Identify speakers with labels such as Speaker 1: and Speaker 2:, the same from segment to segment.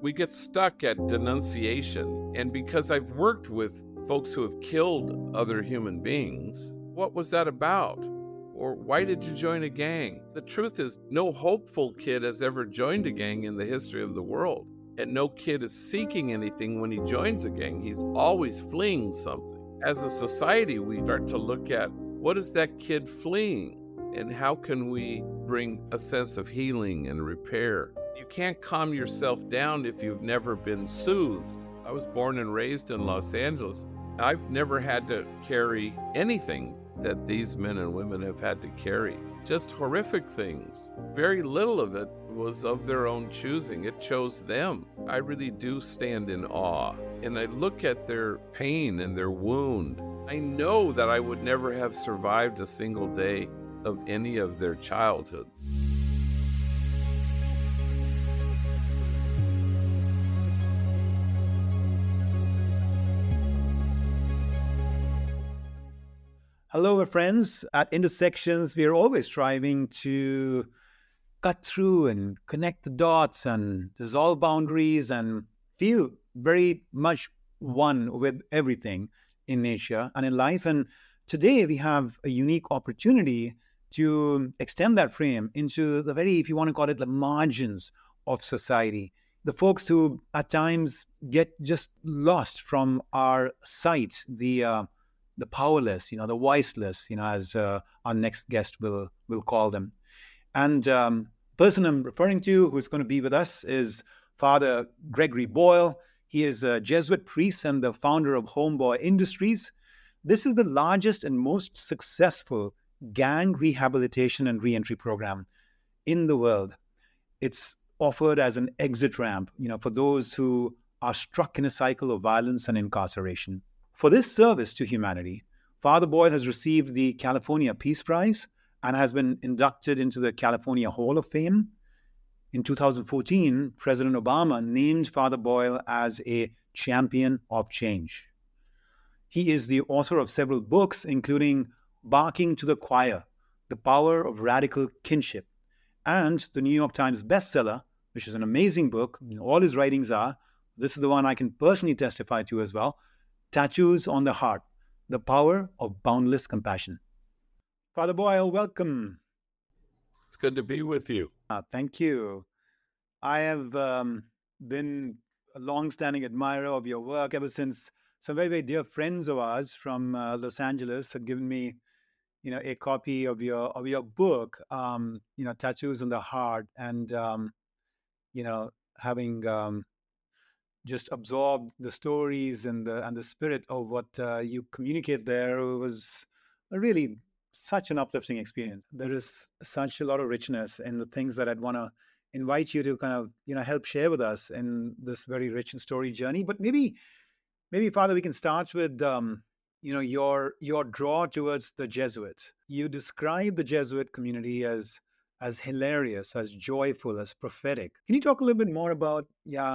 Speaker 1: we get stuck at denunciation. And because I've worked with folks who have killed other human beings, what was that about? Or why did you join a gang? The truth is, no hopeful kid has ever joined a gang in the history of the world. And no kid is seeking anything when he joins a gang. He's always fleeing something. As a society, we start to look at what is that kid fleeing? And how can we bring a sense of healing and repair? You can't calm yourself down if you've never been soothed. I was born and raised in Los Angeles. I've never had to carry anything that these men and women have had to carry. Just horrific things. Very little of it was of their own choosing. It chose them. I really do stand in awe. And I look at their pain and their wound. I know that I would never have survived a single day of any of their childhoods.
Speaker 2: Hello, my friends. At Intersections, we are always striving to cut through and connect the dots and dissolve boundaries and feel very much one with everything in nature and in life. And today we have a unique opportunity to extend that frame into the very, if you want to call it, the margins of society. The folks who at times get just lost from our sight, the powerless, the voiceless, as our next guest will call them. And person I'm referring to who's going to be with us is Father Gregory Boyle. He is a Jesuit priest and the founder of Homeboy Industries. This is the largest and most successful gang rehabilitation and reentry program in the world. It's offered as an exit ramp, for those who are stuck in a cycle of violence and incarceration. For this service to humanity, Father Boyle has received the California Peace Prize and has been inducted into the California Hall of Fame. In 2014, President Obama named Father Boyle as a champion of change. He is the author of several books, including Barking to the Choir, The Power of Radical Kinship, and the New York Times bestseller, which is an amazing book. All his writings are. This is the one I can personally testify to as well. Tattoos on the Heart, The Power of Boundless Compassion. Father Boyle, welcome.
Speaker 1: It's good to be with you.
Speaker 2: Thank you. I have been a long-standing admirer of your work ever since some very, very dear friends of ours from Los Angeles had given me, a copy of your book, Tattoos on the Heart, and having just absorbed the stories and the spirit of what you communicate there was really such an uplifting experience. There is such a lot of richness in the things that I'd want to invite you to kind of help share with us in this very rich and storied journey. But maybe Father, we can start with your draw towards the Jesuits. You describe the Jesuit community as hilarious, as joyful, as prophetic. Can you talk a little bit more about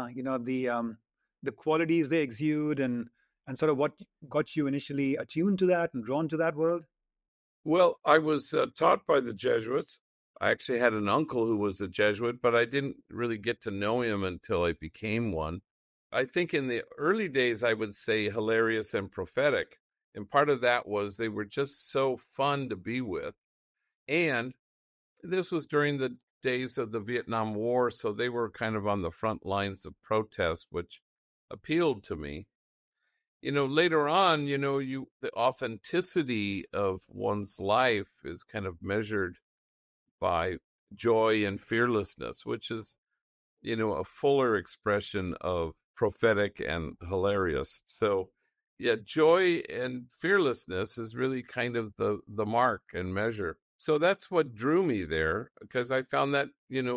Speaker 2: the qualities they exude and sort of what got you initially attuned to that and drawn to that world?
Speaker 1: Well, I was taught by the Jesuits. I actually had an uncle who was a Jesuit, but I didn't really get to know him until I became one. I think in the early days, I would say hilarious and prophetic. And part of that was they were just so fun to be with. And this was during the days of the Vietnam War, so they were kind of on the front lines of protest, which appealed to me. Later on, the authenticity of one's life is kind of measured by joy and fearlessness, which is, a fuller expression of prophetic and hilarious. So, yeah, joy and fearlessness is really kind of the mark and measure. So that's what drew me there, because I found that,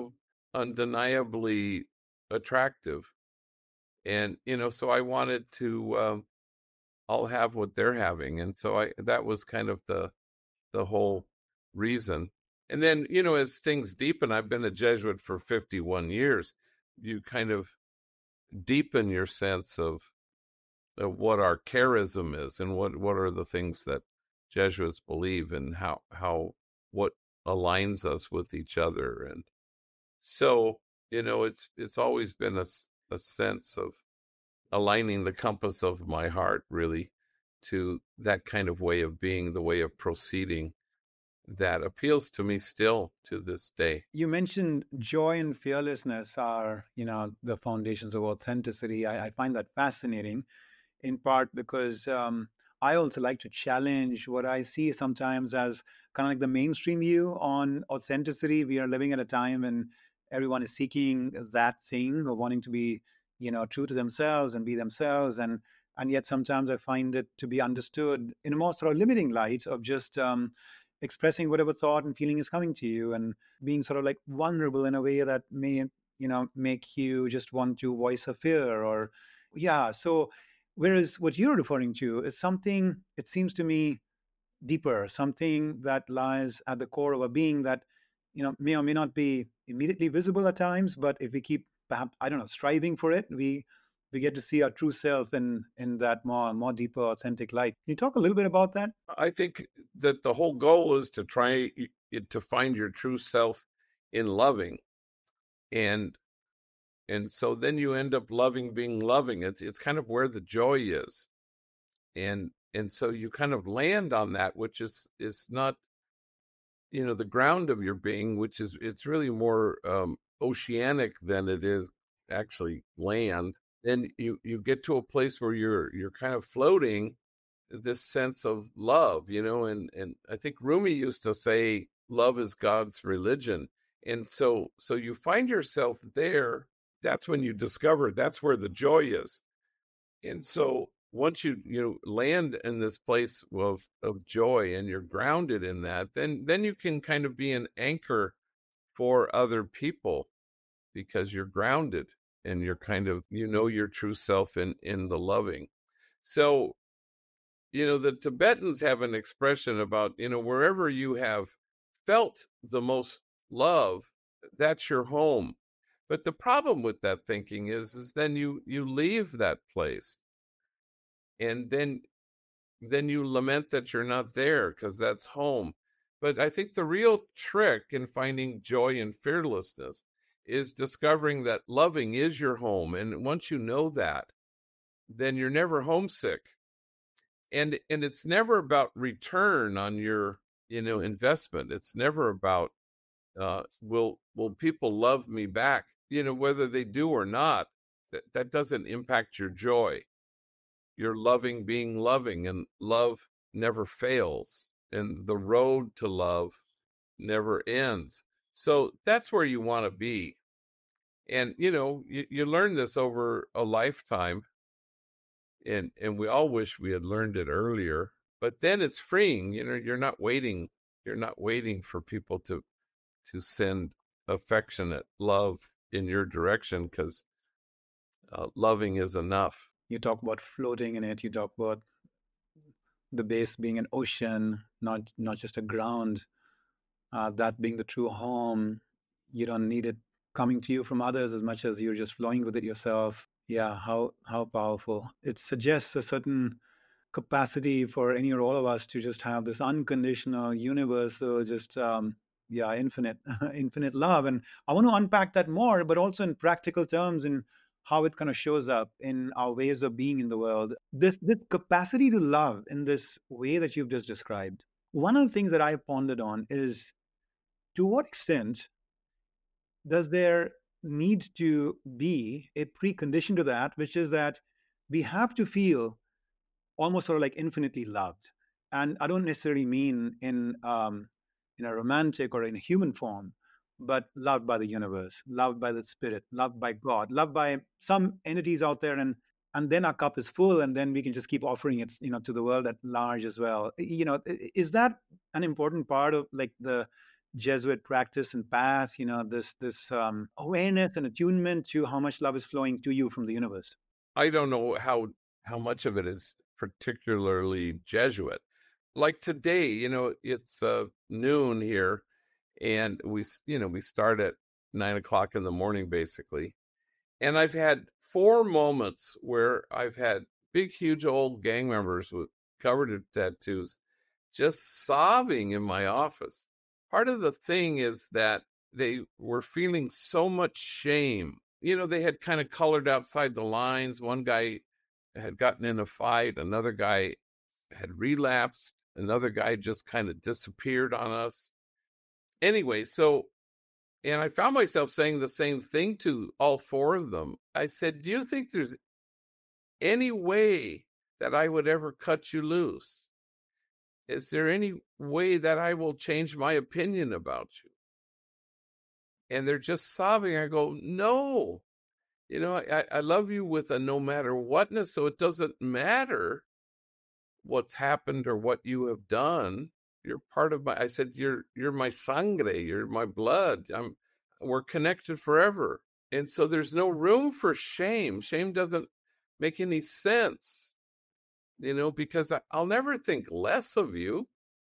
Speaker 1: undeniably attractive. And, so I wanted to I'll have what they're having. And so that was kind of the whole reason. And then, as things deepen, I've been a Jesuit for 51 years. You kind of deepen your sense of what our charism is and what are the things that Jesuits believe and how what aligns us with each other. And so, it's always been a sense of aligning the compass of my heart really to that kind of way of being, the way of proceeding that appeals to me still to this day.
Speaker 2: You mentioned joy and fearlessness are, the foundations of authenticity. I find that fascinating, in part because I also like to challenge what I see sometimes as kind of like the mainstream view on authenticity. We are living at a time when everyone is seeking that thing or wanting to be, true to themselves and be themselves. And yet sometimes I find it to be understood in a more sort of limiting light of just expressing whatever thought and feeling is coming to you and being sort of like vulnerable in a way that may, make you just want to voice a fear or, yeah. So, whereas what you're referring to is something, it seems to me, deeper, something that lies at the core of a being that, may or may not be immediately visible at times, but if we keep, perhaps, I don't know, striving for it, we get to see our true self in that more deeper, authentic light. Can you talk a little bit about that?
Speaker 1: I think that the whole goal is to try to find your true self in loving. And so then you end up loving being loving. It's kind of where the joy is. And so you kind of land on that, which is not, the ground of your being, which is, it's really more oceanic than it is actually land. Then you get to a place where you're kind of floating this sense of love, and I think Rumi used to say love is God's religion. And so you find yourself there. That's when you discover that's where the joy is. And so once you land in this place of joy and you're grounded in that, then you can kind of be an anchor for other people because you're grounded and you're kind of, your true self in the loving. So, the Tibetans have an expression about, wherever you have felt the most love, that's your home. But the problem with that thinking is then you leave that place, and then you lament that you're not there because that's home. But I think the real trick in finding joy and fearlessness is discovering that loving is your home. And once you know that, then you're never homesick. And it's never about return on your, investment. It's never about will people love me back? Whether they do or not, that doesn't impact your joy. You're loving being loving, and love never fails, and the road to love never ends. So that's where you want to be. And you learn this over a lifetime, and we all wish we had learned it earlier. But then it's freeing. You're not waiting for people to send affectionate love in your direction, because loving is enough.
Speaker 2: You talk about floating in it. You talk about the base being an ocean, not just a ground. That being the true home. You don't need it coming to you from others as much as you're just flowing with it yourself. Yeah, how powerful. It suggests a certain capacity for any or all of us to just have this unconditional, universal, just yeah, infinite, infinite love. And I want to unpack that more, but also in practical terms in how it kind of shows up in our ways of being in the world. This capacity to love in this way that you've just described. One of the things that I pondered on is, to what extent does there need to be a precondition to that, which is that we have to feel almost sort of like infinitely loved. And I don't necessarily mean in a romantic or in a human form, but loved by the universe, loved by the spirit, loved by God, loved by some entities out there. And then our cup is full, and then we can just keep offering it, to the world at large as well. Is that an important part of like the Jesuit practice and path? This awareness and attunement to how much love is flowing to you from the universe.
Speaker 1: I don't know how much of it is particularly Jesuit. Like today, it's noon here, and we start at 9 o'clock in the morning, basically. And I've had 4 moments where I've had big, huge old gang members covered in tattoos just sobbing in my office. Part of the thing is that they were feeling so much shame they had kind of colored outside the lines. One guy had gotten in a fight, another guy had relapsed, another guy just kind of disappeared on us. Anyway, and I found myself saying the same thing to all four of them. I said, "Do you think there's any way that I would ever cut you loose? Is there any way that I will change my opinion about you?" And they're just sobbing. I go, "No, I love you with a no matter whatness, so it doesn't matter what's happened or what you have done. You're part of I said, you're my sangre, you're my blood. We're connected forever. And so there's no room for shame. Shame doesn't make any sense, because I'll never think less of you.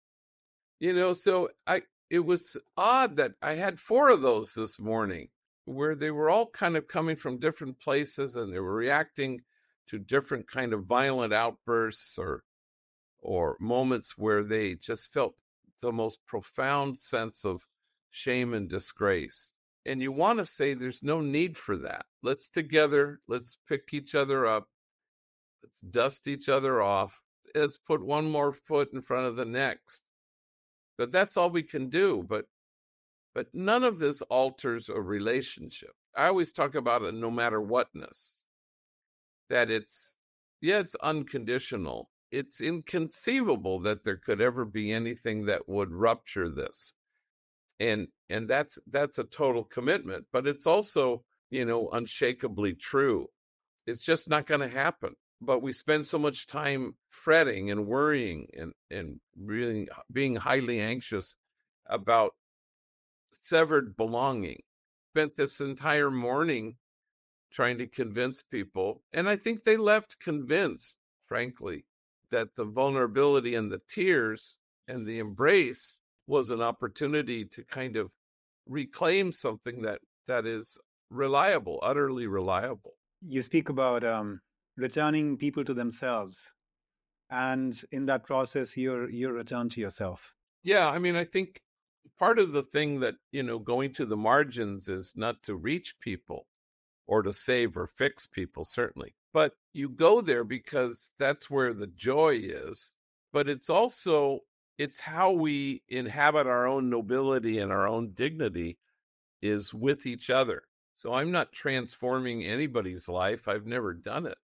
Speaker 1: So it was odd that I had four of those this morning where they were all kind of coming from different places and they were reacting to different kind of violent outbursts or moments where they just felt the most profound sense of shame and disgrace. And you want to say there's no need for that. Let's pick each other up, let's dust each other off, let's put one more foot in front of the next. But that's all we can do. But none of this alters a relationship. I always talk about a no matter whatness, that it's unconditional. It's inconceivable that there could ever be anything that would rupture this. And that's a total commitment, but it's also, unshakably true. It's just not going to happen. But we spend so much time fretting and worrying and really being highly anxious about severed belonging. Spent this entire morning trying to convince people, and I think they left convinced, frankly, that the vulnerability and the tears and the embrace was an opportunity to kind of reclaim something that is reliable, utterly reliable.
Speaker 2: You speak about returning people to themselves, and in that process, you're returned to yourself.
Speaker 1: Yeah, I mean, I think part of the thing that, going to the margins is not to reach people or to save or fix people, certainly. But you go there because that's where the joy is. But it's how we inhabit our own nobility and our own dignity is with each other. So I'm not transforming anybody's life. I've never done it.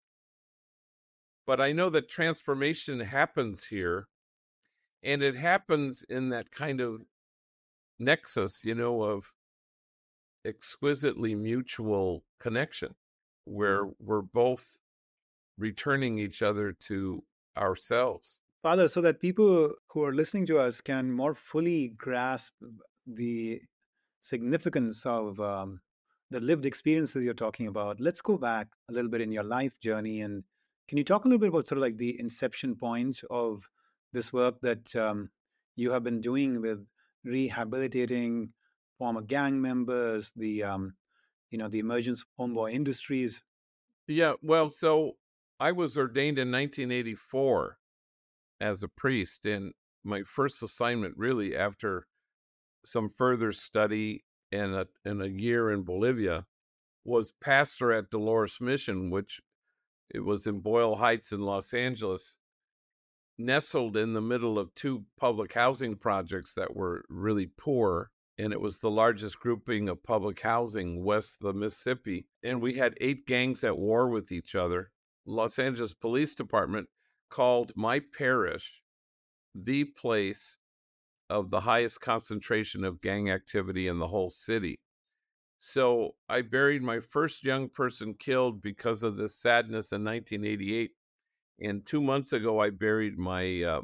Speaker 1: But I know that transformation happens here, and it happens in that kind of nexus, of exquisitely mutual connection where we're both returning each other to ourselves.
Speaker 2: Father, so that people who are listening to us can more fully grasp the significance of the lived experiences you're talking about, let's go back a little bit in your life journey. And can you talk a little bit about sort of like the inception point of this work that you have been doing with rehabilitating former gang members, the emergence of homeboy industries?
Speaker 1: Yeah, well, so I was ordained in 1984 as a priest, and my first assignment, really, after some further study and a year in Bolivia, was pastor at Dolores Mission, which it was in Boyle Heights in Los Angeles, nestled in the middle of two public housing projects that were really poor. And it was the largest grouping of public housing west of the Mississippi. And we had 8 gangs at war with each other. Los Angeles Police Department called my parish the place of the highest concentration of gang activity in the whole city. So I buried my first young person killed because of this sadness in 1988. And 2 months ago, I buried my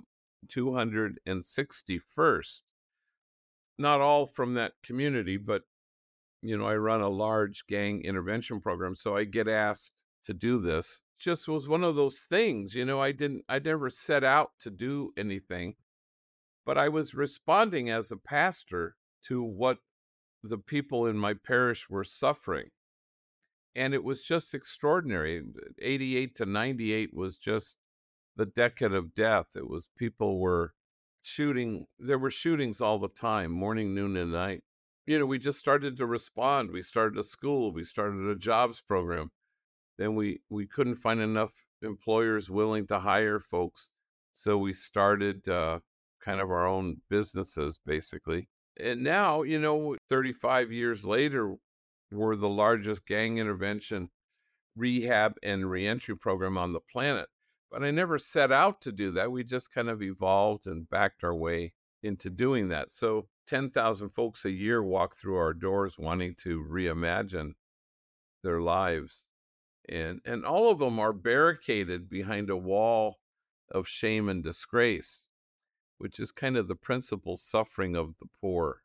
Speaker 1: 261st. Not all from that community, but, I run a large gang intervention program. So I get asked to do this. Just was one of those things, I never set out to do anything, but I was responding as a pastor to what the people in my parish were suffering. And it was just extraordinary. 88 to 98 was just the decade of death. It was people were shooting. There were shootings all the time, morning, noon, and night. we just started to respond. We started a school, we started a jobs program. Then we couldn't find enough employers willing to hire folks. So we started kind of our own businesses, basically. And now, 35 years later, we're the largest gang intervention, rehab, and reentry program on the planet. But I never set out to do that. We just kind of evolved and backed our way into doing that. So 10,000 folks a year walk through our doors wanting to reimagine their lives. And all of them are barricaded behind a wall of shame and disgrace, which is kind of the principal suffering of the poor.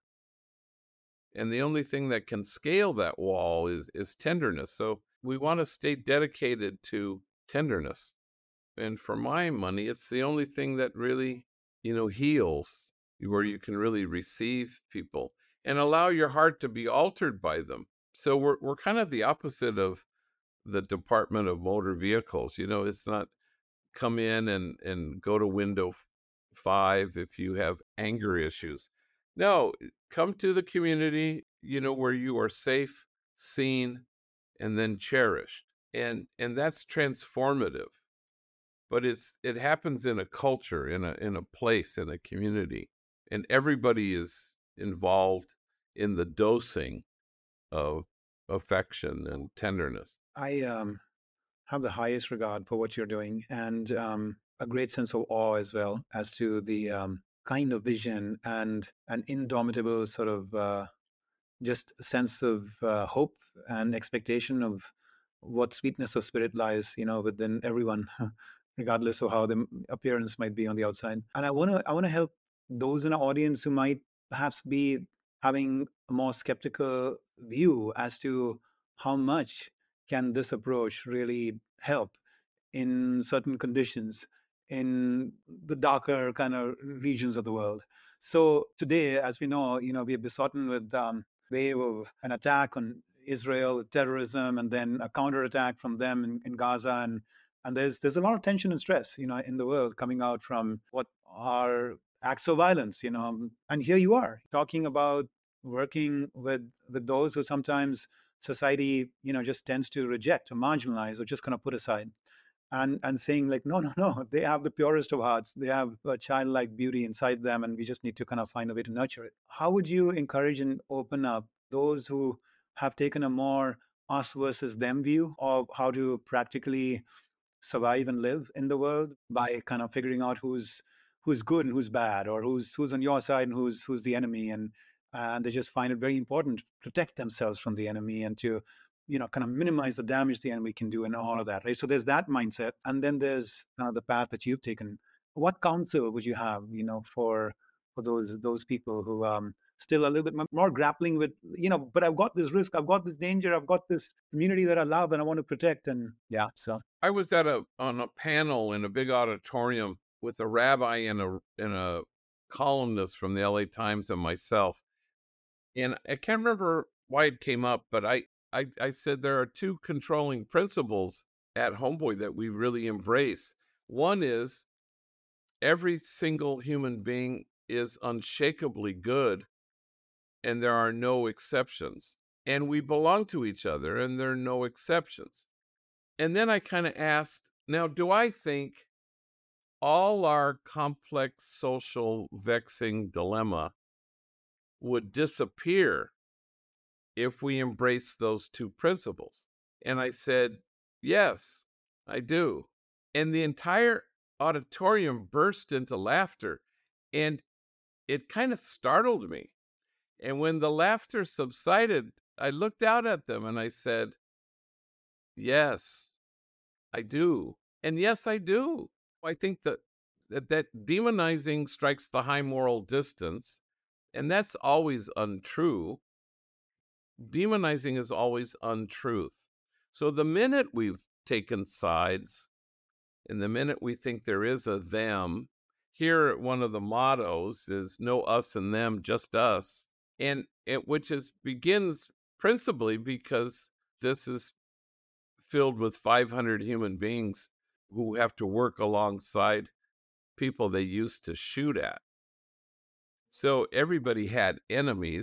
Speaker 1: And the only thing that can scale that wall is tenderness. So we want to stay dedicated to tenderness. And for my money, it's the only thing that really, heals, where you can really receive people and allow your heart to be altered by them. So we're kind of the opposite of the Department of Motor Vehicles. It's not come in and go to window 5 if you have anger issues. No, come to the community, where you are safe, seen, and then cherished. And that's transformative. But it happens in a culture, in a place, in a community, and everybody is involved in the dosing of affection and tenderness.
Speaker 2: I have the highest regard for what you're doing and a great sense of awe as well as to the kind of vision and an indomitable sort of just sense of hope and expectation of what sweetness of spirit lies, within everyone, regardless of how the appearance might be on the outside. And I want to help those in our audience who might perhaps be having a more skeptical view as to how much can this approach really help in certain conditions in the darker kind of regions of the world. So today, as we know, we are besotten with wave of an attack on Israel, terrorism, and then a counterattack from them in Gaza, and there's a lot of tension and stress, in the world coming out from what are acts of violence, and here you are talking about working with those who sometimes society, just tends to reject or marginalize or just kind of put aside and saying like no, no, no, they have the purest of hearts, they have a childlike beauty inside them, and we just need to kind of find a way to nurture it. How would you encourage and open up those who have taken a more us versus them view of how to practically survive and live in the world by kind of figuring out who's good and who's bad, or who's on your side and who's the enemy, and they just find it very important to protect themselves from the enemy and to kind of minimize the damage the enemy can do and all of that, right? So there's that mindset, and then there's the path that you've taken. What counsel would you have, for those people who still a little bit more grappling with, but I've got this risk, I've got this danger, I've got this community that I love and I want to protect, and yeah, so
Speaker 1: I was on a panel in a big auditorium with a rabbi and a columnist from the LA Times and myself. And I can't remember why it came up, but I said there are two controlling principles at Homeboy that we really embrace. One is every single human being is unshakably good, and there are no exceptions. And we belong to each other, and there are no exceptions. And then I kind of asked, now, do I think all our complex social vexing dilemma would disappear if we embrace those two principles? And I said, yes, I do. And the entire auditorium burst into laughter, and it kind of startled me. And when the laughter subsided, I looked out at them and I said, yes, I do. And yes, I do. I think that demonizing strikes the high moral distance, and that's always untrue. Demonizing is always untruth. So the minute we've taken sides, and the minute we think there is a them, here one of the mottos is no us and them, just us, and which begins principally because this is filled with 500 human beings who have to work alongside people they used to shoot at. So everybody had enemies,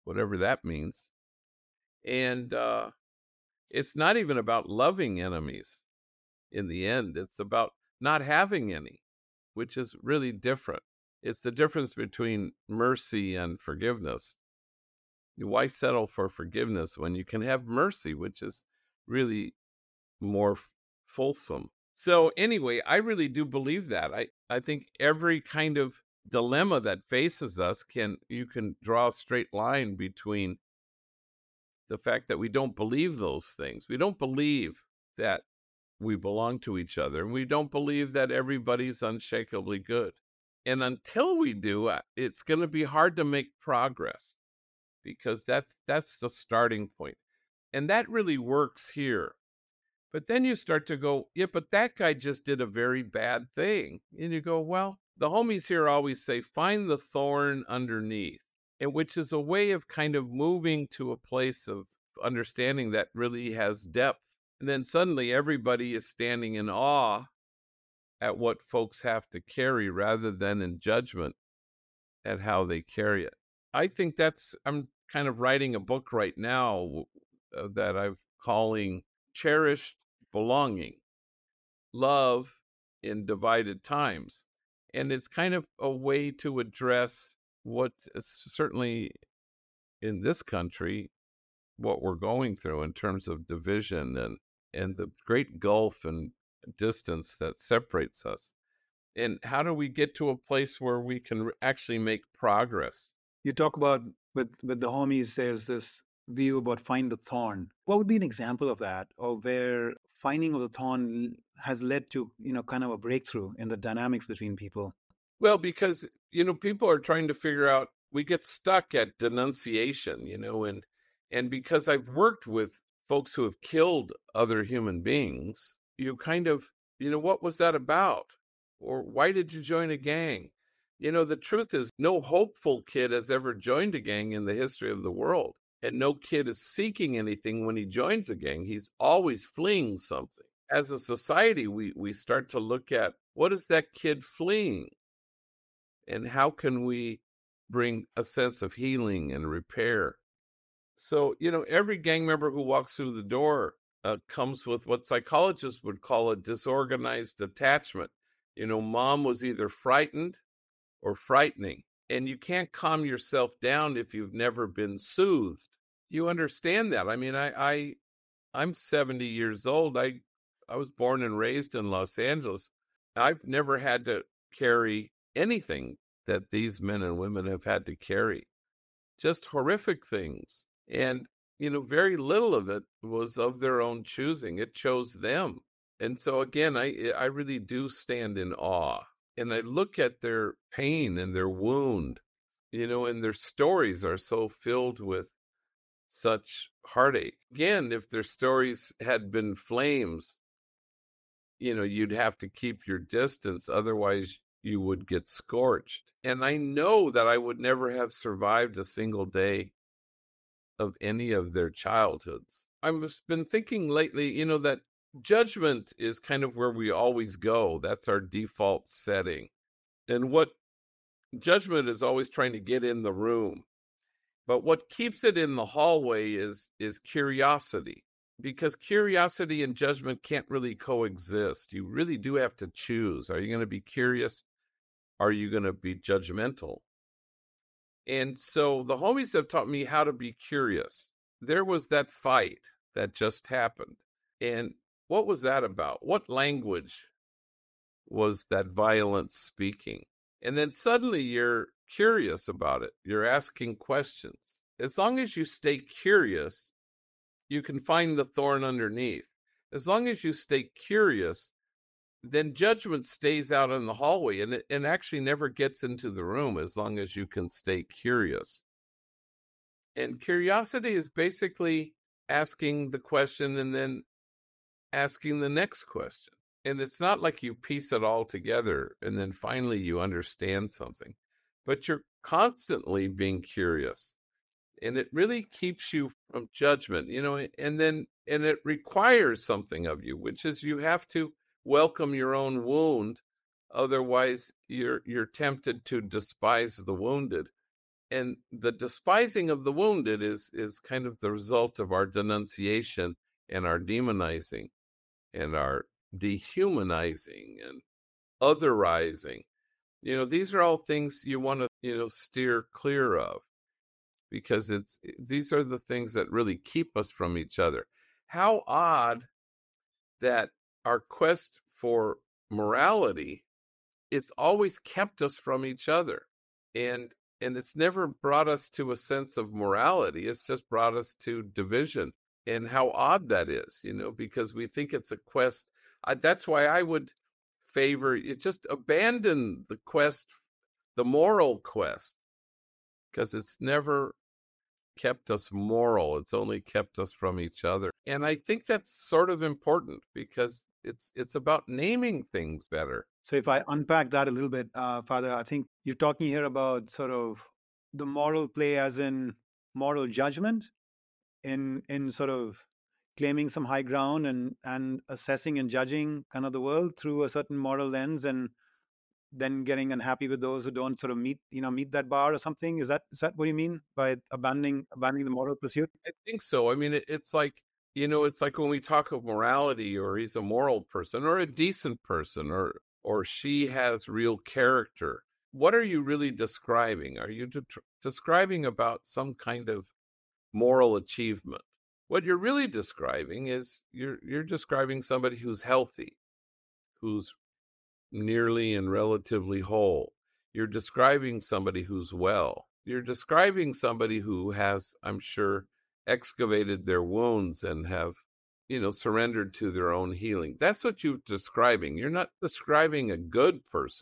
Speaker 1: whatever that means. And it's not even about loving enemies in the end. It's about not having any, which is really different. It's the difference between mercy and forgiveness. Why settle for forgiveness when you can have mercy, which is really more fulsome? So anyway, I really do believe that. I think every kind of dilemma that faces us you can draw a straight line between the fact that we don't believe those things. We don't believe that we belong to each other, and we don't believe that everybody's unshakably good. And until we do, it's going to be hard to make progress, because that's the starting point. And that really works here. But then you start to go, yeah, but that guy just did a very bad thing. And you go, well, the homies here always say, find the thorn underneath, and which is a way of kind of moving to a place of understanding that really has depth. And then suddenly everybody is standing in awe at what folks have to carry rather than in judgment at how they carry it. I think I'm kind of writing a book right now that I'm calling Cherished Belonging, Love in Divided Times. And it's kind of a way to address what is certainly in this country, what we're going through in terms of division and the great gulf and distance that separates us. And how do we get to a place where we can actually make progress?
Speaker 2: You talk about with the homies, there's this view about find the thorn. What would be an example of that, or where finding of the thorn has led to, kind of a breakthrough in the dynamics between people?
Speaker 1: Well, because, people are trying to figure out, we get stuck at denunciation, and because I've worked with folks who have killed other human beings, you kind of, what was that about? Or why did you join a gang? The truth is, no hopeful kid has ever joined a gang in the history of the world. And no kid is seeking anything when he joins a gang. He's always fleeing something. As a society, we start to look at, what is that kid fleeing? And how can we bring a sense of healing and repair? So, every gang member who walks through the door comes with what psychologists would call a disorganized attachment. Mom was either frightened or frightening, and you can't calm yourself down if you've never been soothed. You understand that? I mean, I'm 70 years old. I was born and raised in Los Angeles. I've never had to carry anything that these men and women have had to carry, just horrific things. And, very little of it was of their own choosing. It chose them. And so, again, I really do stand in awe. And I look at their pain and their wound, and their stories are so filled with such heartache. Again, if their stories had been flames, you'd have to keep your distance. Otherwise, you would get scorched. And I know that I would never have survived a single day of any of their childhoods. I've been thinking lately, that judgment is kind of where we always go. That's our default setting. And what judgment is always trying to get in the room. But what keeps it in the hallway is curiosity, because curiosity and judgment can't really coexist. You really do have to choose. Are you going to be curious? Are you going to be judgmental? And so the homies have taught me how to be curious. There was that fight that just happened. And what was that about? What language was that violence speaking? And then suddenly you're curious about it. You're asking questions. As long as you stay curious, you can find the thorn underneath. As long as you stay curious, then judgment stays out in the hallway and actually never gets into the room, as long as you can stay curious. And curiosity is basically asking the question and then asking the next question. And it's not like you piece it all together and then finally you understand something, but you're constantly being curious. And it really keeps you from judgment, and it requires something of you, which is you have to welcome your own wound. Otherwise, you're tempted to despise the wounded. And the despising of the wounded is kind of the result of our denunciation and our demonizing and our dehumanizing and otherizing. These are all things you want to, steer clear of, because these are the things that really keep us from each other. How odd that our quest for morality, it's always kept us from each other. And it's never brought us to a sense of morality. It's just brought us to division. And how odd that is, because we think it's a quest. That's why I would favor it. Just abandon the quest, the moral quest, because it's never kept us moral. It's only kept us from each other. And I think that's sort of important, because it's about naming things better.
Speaker 2: So if I unpack that a little bit, Father, I think you're talking here about sort of the moral play as in moral judgment, in sort of claiming some high ground and assessing and judging kind of the world through a certain moral lens, and then getting unhappy with those who don't sort of meet that bar or something. Is that what you mean by abandoning the moral pursuit?
Speaker 1: I think so. I mean, it's like when we talk of morality, or he's a moral person or a decent person, or she has real character. What are you really describing? Are you describing about some kind of moral achievement? What you're really describing is you're describing somebody who's healthy, who's nearly and relatively whole. You're describing somebody who's well. You're describing somebody who has, I'm sure, excavated their wounds and have, surrendered to their own healing. That's what you're describing. You're not describing a good person.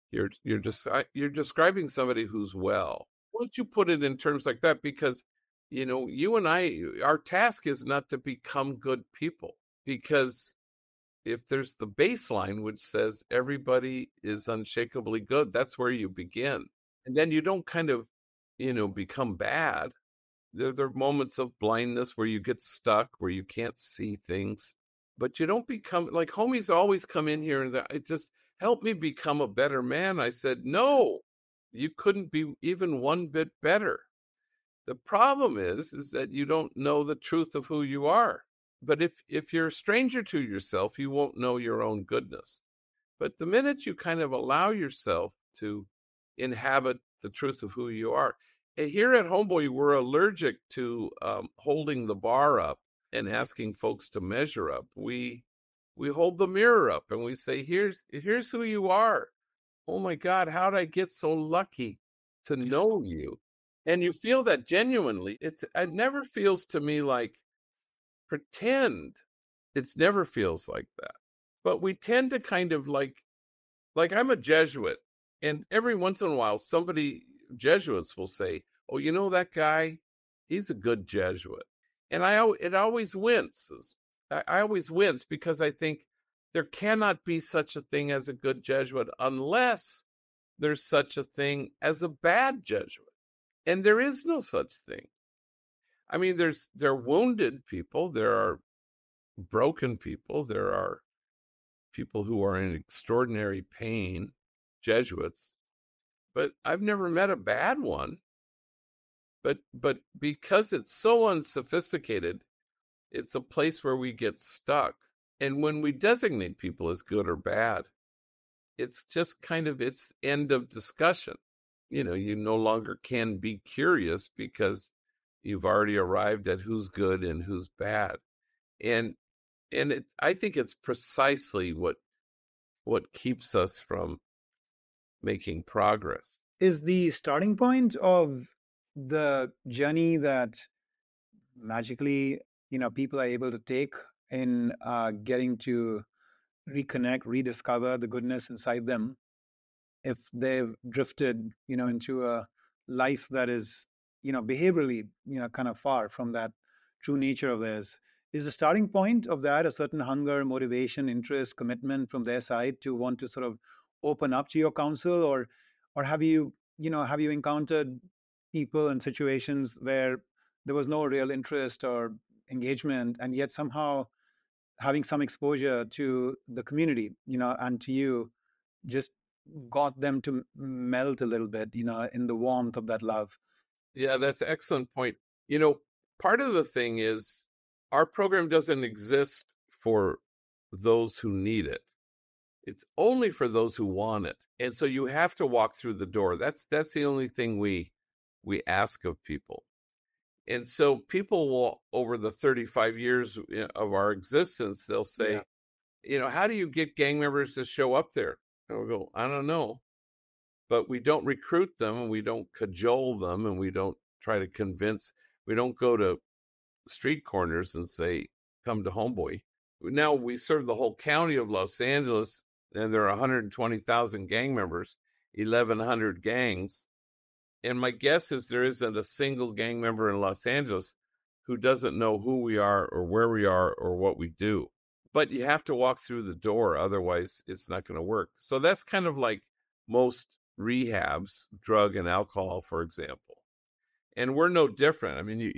Speaker 1: You're describing somebody who's well. Why don't you put it in terms like that? Because, you and I, our task is not to become good people, because if there's the baseline which says everybody is unshakably good, that's where you begin. And then you don't kind of, become bad. There are moments of blindness where you get stuck, where you can't see things, but you don't become like homies always come in here and it just help me become a better man. I said, no, you couldn't be even one bit better. The problem is that you don't know the truth of who you are. But if you're a stranger to yourself, you won't know your own goodness. But the minute you kind of allow yourself to inhabit the truth of who you are, here at Homeboy, we're allergic to holding the bar up and asking folks to measure up. We hold the mirror up and we say, here's who you are. Oh my God, how did I get so lucky to know you? And you feel that genuinely. It never feels to me like pretend. It never feels like that. But we tend to kind of like I'm a Jesuit, and every once in a while Jesuits will say, "Oh, you know that guy? He's a good Jesuit." And it always winces. I always wince, because I think there cannot be such a thing as a good Jesuit unless there's such a thing as a bad Jesuit. And there is no such thing. I mean, there are wounded people, there are broken people, there are people who are in extraordinary pain, Jesuits, but I've never met a bad one. But because it's so unsophisticated, it's a place where we get stuck. And when we designate people as good or bad, it's just kind of it's end of discussion. You no longer can be curious, because you've already arrived at who's good and who's bad. And I think it's precisely what keeps us from making progress.
Speaker 2: Is the starting point of the journey that magically, people are able to take in getting to reconnect, rediscover the goodness inside them, if they've drifted, into a life that is, behaviorally, kind of far from that true nature of theirs. Is the starting point of that a certain hunger, motivation, interest, commitment from their side to want to sort of open up to your counsel, or have you encountered people and situations where there was no real interest or engagement, and yet somehow having some exposure to the community, and to you, just got them to melt a little bit, in the warmth of that love?
Speaker 1: Yeah, that's an excellent point. You know, part of the thing is our program doesn't exist for those who need it. It's only for those who want it. And so you have to walk through the door. That's the only thing we ask of people. And so people will, over the 35 years of our existence, they'll say,
Speaker 2: Yeah.
Speaker 1: how do you get gang members to show up there? And we'll go, I don't know. But we don't recruit them and we don't cajole them and we don't try to convince, we don't go to street corners and say, come to Homeboy. Now we serve the whole county of Los Angeles and there are 120,000 gang members, 1,100 gangs. And my guess is there isn't a single gang member in Los Angeles who doesn't know who we are or where we are or what we do. But you have to walk through the door, otherwise it's not going to work. So that's kind of like most rehabs, drug and alcohol, for example. And we're no different. I mean,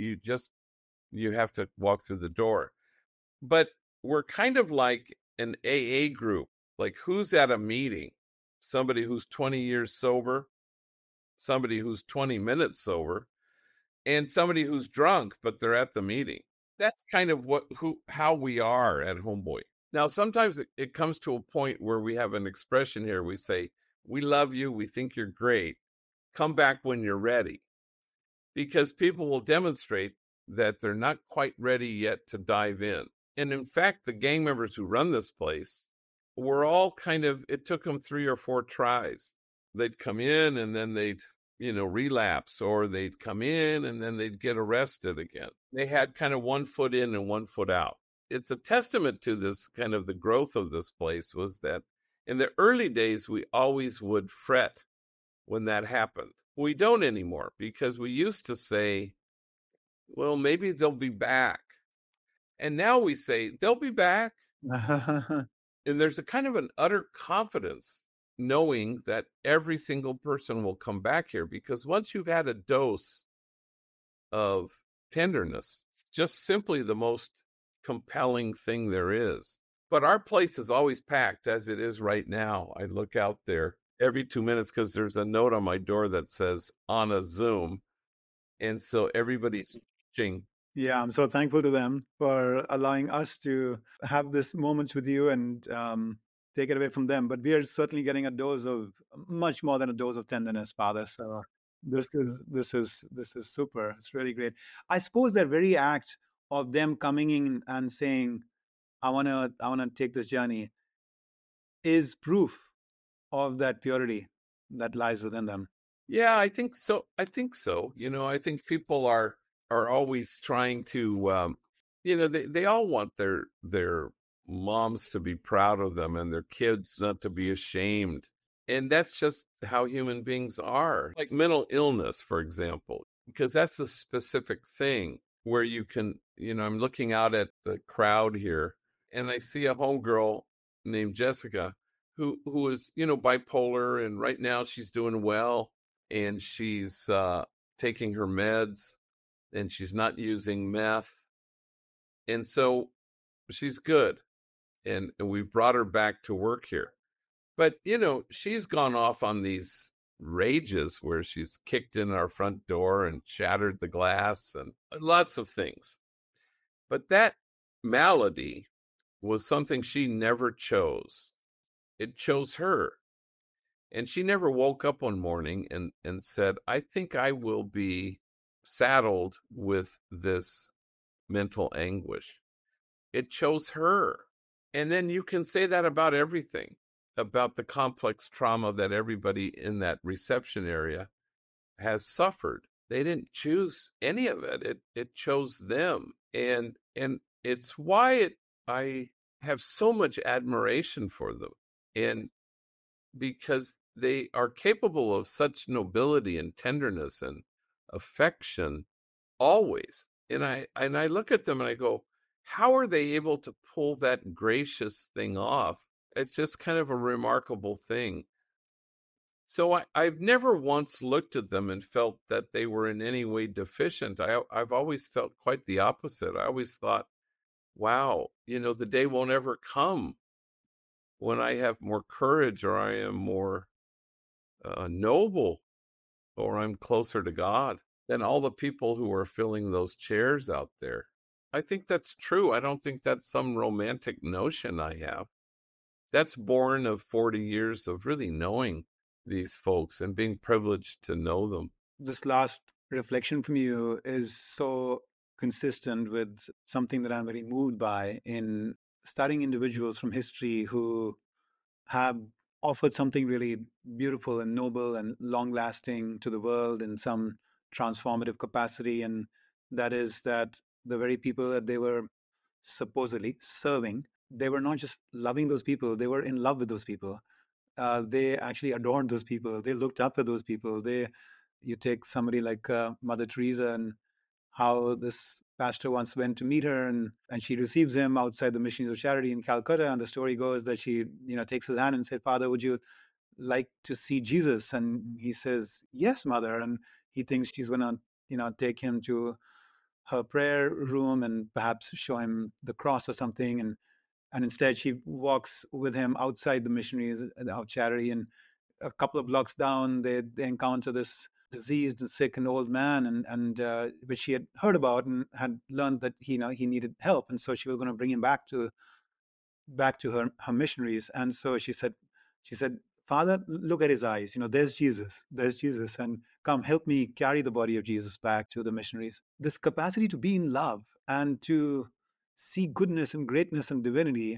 Speaker 1: you have to walk through the door. But we're kind of like an AA group. Like who's at a meeting? Somebody who's 20 years sober, somebody who's 20 minutes sober, and somebody who's drunk, but they're at the meeting. That's kind of how we are at Homeboy. Now, sometimes it comes to a point where we have an expression here. We say, we love you. We think you're great. Come back when you're ready. Because people will demonstrate that they're not quite ready yet to dive in. And in fact, the gang members who run this place were all it took them 3 or 4 tries. They'd come in and then they'd, relapse, or they'd come in and then they'd get arrested again. They had kind of 1 foot in and 1 foot out. It's a testament to this kind of the growth of this place was that in the early days, we always would fret when that happened. We don't anymore because we used to say, well, maybe they'll be back. And now we say, they'll be back. And there's a kind of an utter confidence knowing that every single person will come back here, because once you've had a dose of tenderness, it's just simply the most compelling thing there is. But our place is always packed, as it is right now. I look out there every 2 minutes because there's a note on my door that says on a Zoom. And so everybody's teaching.
Speaker 2: Yeah, I'm so thankful to them for allowing us to have this moments with you and take it away from them. But we are certainly getting a dose of much more than a dose of tenderness, Father. So this is super. It's really great. I suppose that very act of them coming in and saying, I wanna take this journey is proof of that purity that lies within them.
Speaker 1: Yeah, I think so. I think so. I think people are always trying to they all want their moms to be proud of them and their kids not to be ashamed. And that's just how human beings are. Like mental illness, for example, because that's a specific thing where you can, I'm looking out at the crowd here and I see a homegirl named Jessica who is, bipolar, and right now she's doing well and she's taking her meds and she's not using meth. And so she's good. And we brought her back to work here. But, she's gone off on these rages where she's kicked in our front door and shattered the glass and lots of things. But that malady was something she never chose. It chose her. And she never woke up one morning and said, I think I will be saddled with this mental anguish. It chose her. And then you can say that about everything, about the complex trauma that everybody in that reception area has suffered. They didn't choose any of it. It chose them. And it's why I have so much admiration for them. And because they are capable of such nobility and tenderness and affection always. And I look at them and I go, how are they able to pull that gracious thing off? It's just kind of a remarkable thing. So I've never once looked at them and felt that they were in any way deficient. I've always felt quite the opposite. I always thought, wow, the day won't ever come when I have more courage, or I am more noble, or I'm closer to God. than all the people who are filling those chairs out there. I think that's true. I don't think that's some romantic notion I have. That's born of 40 years of really knowing these folks and being privileged to know them.
Speaker 2: This last reflection from you is so consistent with something that I'm very moved by in studying individuals from history who have offered something really beautiful and noble and long lasting to the world in some transformative capacity. And that is that the very people that they were supposedly serving, they were not just loving those people, they were in love with those people. They actually adored those people. They looked up at those people. You take somebody like Mother Teresa, and how this pastor once went to meet her, and she receives him outside the Missions of Charity in Calcutta. And the story goes that she, takes his hand and said, "Father, would you like to see Jesus?" And he says, "Yes, Mother." And he thinks she's going to, take him to her prayer room and perhaps show him the cross or something. And instead, she walks with him outside the missionaries of charity. And a couple of blocks down, they encounter this diseased and sick and old man, and which she had heard about and had learned that he needed help. And so she was going to bring him back to her missionaries. And so she said, "Father, look at his eyes. There's Jesus. There's Jesus. And come, help me carry the body of Jesus back to the missionaries." This capacity to be in love and to see goodness and greatness and divinity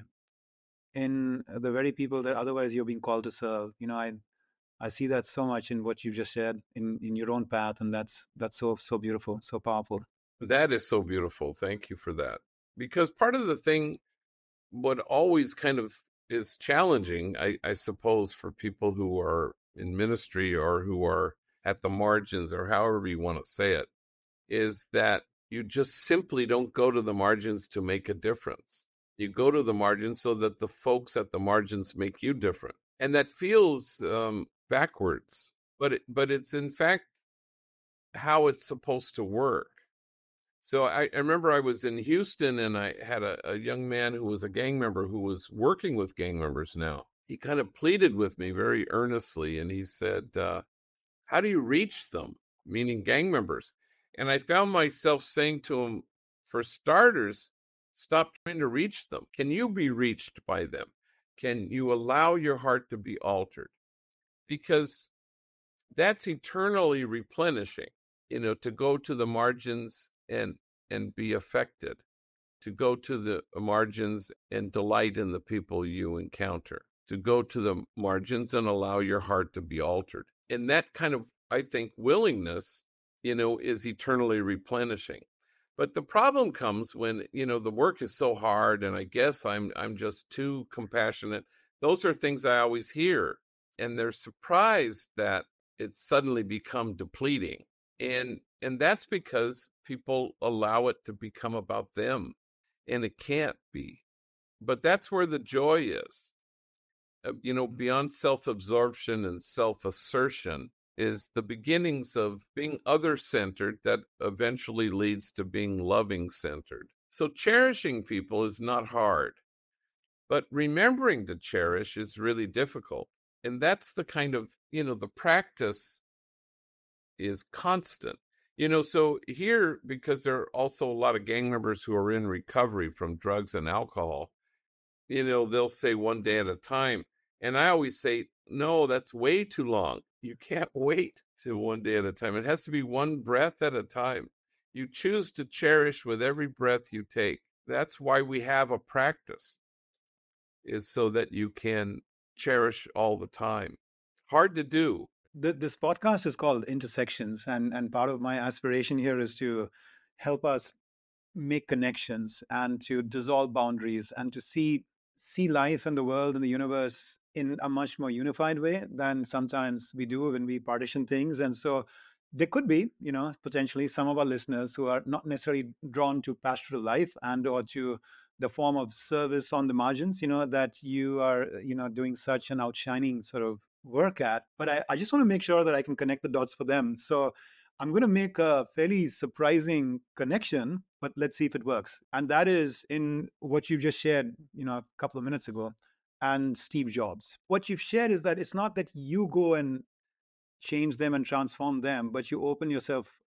Speaker 2: in the very people that otherwise you're being called to serve. I see that so much in what you just shared in your own path, and that's so beautiful, so powerful.
Speaker 1: That is so beautiful. Thank you for that. Because part of the thing, what always kind of is challenging, I suppose, for people who are in ministry or who are at the margins or however you want to say it, is that you just simply don't go to the margins to make a difference. You go to the margins so that the folks at the margins make you different. And that feels backwards, but it's in fact how it's supposed to work. So I remember I was in Houston and I had a young man who was a gang member who was working with gang members now. He kind of pleaded with me very earnestly and he said, how do you reach them? Meaning gang members. And I found myself saying to him, for starters, stop trying to reach them. Can you be reached by them? Can you allow your heart to be altered? Because that's eternally replenishing, to go to the margins and be affected, to go to the margins and delight in the people you encounter, to go to the margins and allow your heart to be altered. And that kind of, I think, willingness, is eternally replenishing. But the problem comes when, the work is so hard and I guess I'm just too compassionate. Those are things I always hear. And they're surprised that it's suddenly become depleting. And that's because people allow it to become about them. And it can't be. But that's where the joy is. Beyond self-absorption and self-assertion is the beginnings of being other-centered that eventually leads to being loving-centered. So cherishing people is not hard, but remembering to cherish is really difficult. And that's the kind of, the practice is constant. So here, because there are also a lot of gang members who are in recovery from drugs and alcohol, they'll say one day at a time. And I always say, no, that's way too long. You can't wait to one day at a time. It has to be one breath at a time. You choose to cherish with every breath you take. That's why we have a practice, is so that you can cherish all the time. Hard to do.
Speaker 2: This podcast is called Intersections, and part of my aspiration here is to help us make connections and to dissolve boundaries and to see life and the world and the universe in a much more unified way than sometimes we do when we partition things. And so there could be, potentially some of our listeners who are not necessarily drawn to pastoral life and or to the form of service on the margins, that you are, doing such an outshining sort of work at. But I just want to make sure that I can connect the dots for them. So I'm going to make a fairly surprising connection, but let's see if it works. And that is in what you've just shared, a couple of minutes ago, and Steve Jobs. What you've shared is that it's not that you go and change them and transform them, but you open yourself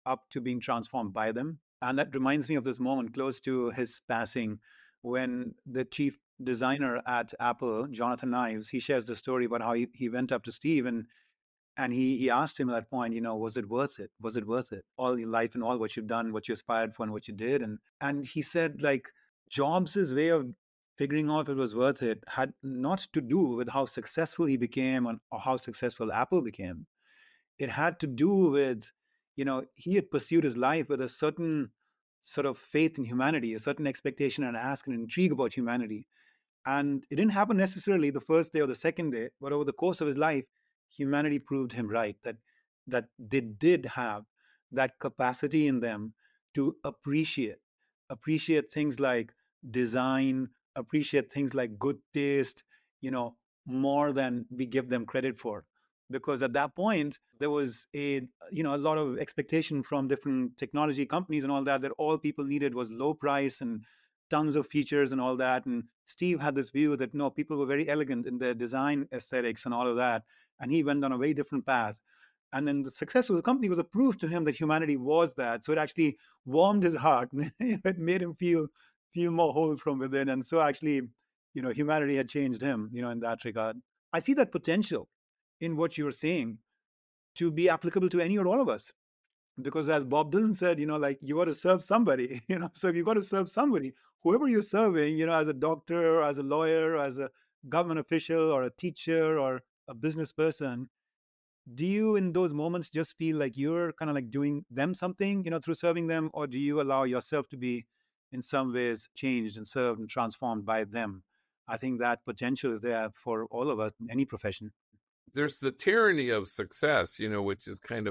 Speaker 2: up to being transformed by them. And that reminds me of this moment close to his passing when the chief designer at Apple, Jonathan Ives, he shares the story about how he went up to Steve and he asked him at that point, was it worth it? Was it worth it? All your life and all what you've done, what you aspired for and what you did. And he said, like, Jobs' way of figuring out if it was worth it had not to do with how successful he became or how successful Apple became. It had to do with, he had pursued his life with a certain sort of faith in humanity, a certain expectation and ask and intrigue about humanity. And it didn't happen necessarily the first day or the second day, but over the course of his life, humanity proved him right that they did have that capacity in them to appreciate things like design, appreciate things like good taste, you know, more than we give them credit for. Because at that point, there was a lot of expectation from different technology companies and all that all people needed was low price and tons of features and all that. And Steve had this view that no, people were very elegant in their design aesthetics and all of that. And he went on a very different path. And then the success of the company was a proof to him that humanity was that. So it actually warmed his heart. It made him feel more whole from within. And so actually, humanity had changed him, in that regard. I see that potential in what you're saying to be applicable to any or all of us. Because as Bob Dylan said, like you got to serve somebody, so if you got to serve somebody, whoever you're serving, as a doctor, or as a lawyer, or as a government official, or a teacher, or a business person, do you in those moments just feel like you're kind of like doing them something, through serving them, or do you allow yourself to be in some ways changed and served and transformed by them? I think that potential is there for all of us in any profession.
Speaker 1: There's the tyranny of success, which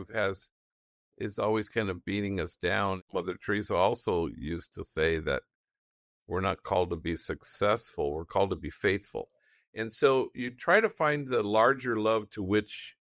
Speaker 1: is always kind of beating us down. Mother Teresa also used to say that we're not called to be successful, we're called to be faithful. And so you try to find the larger love to which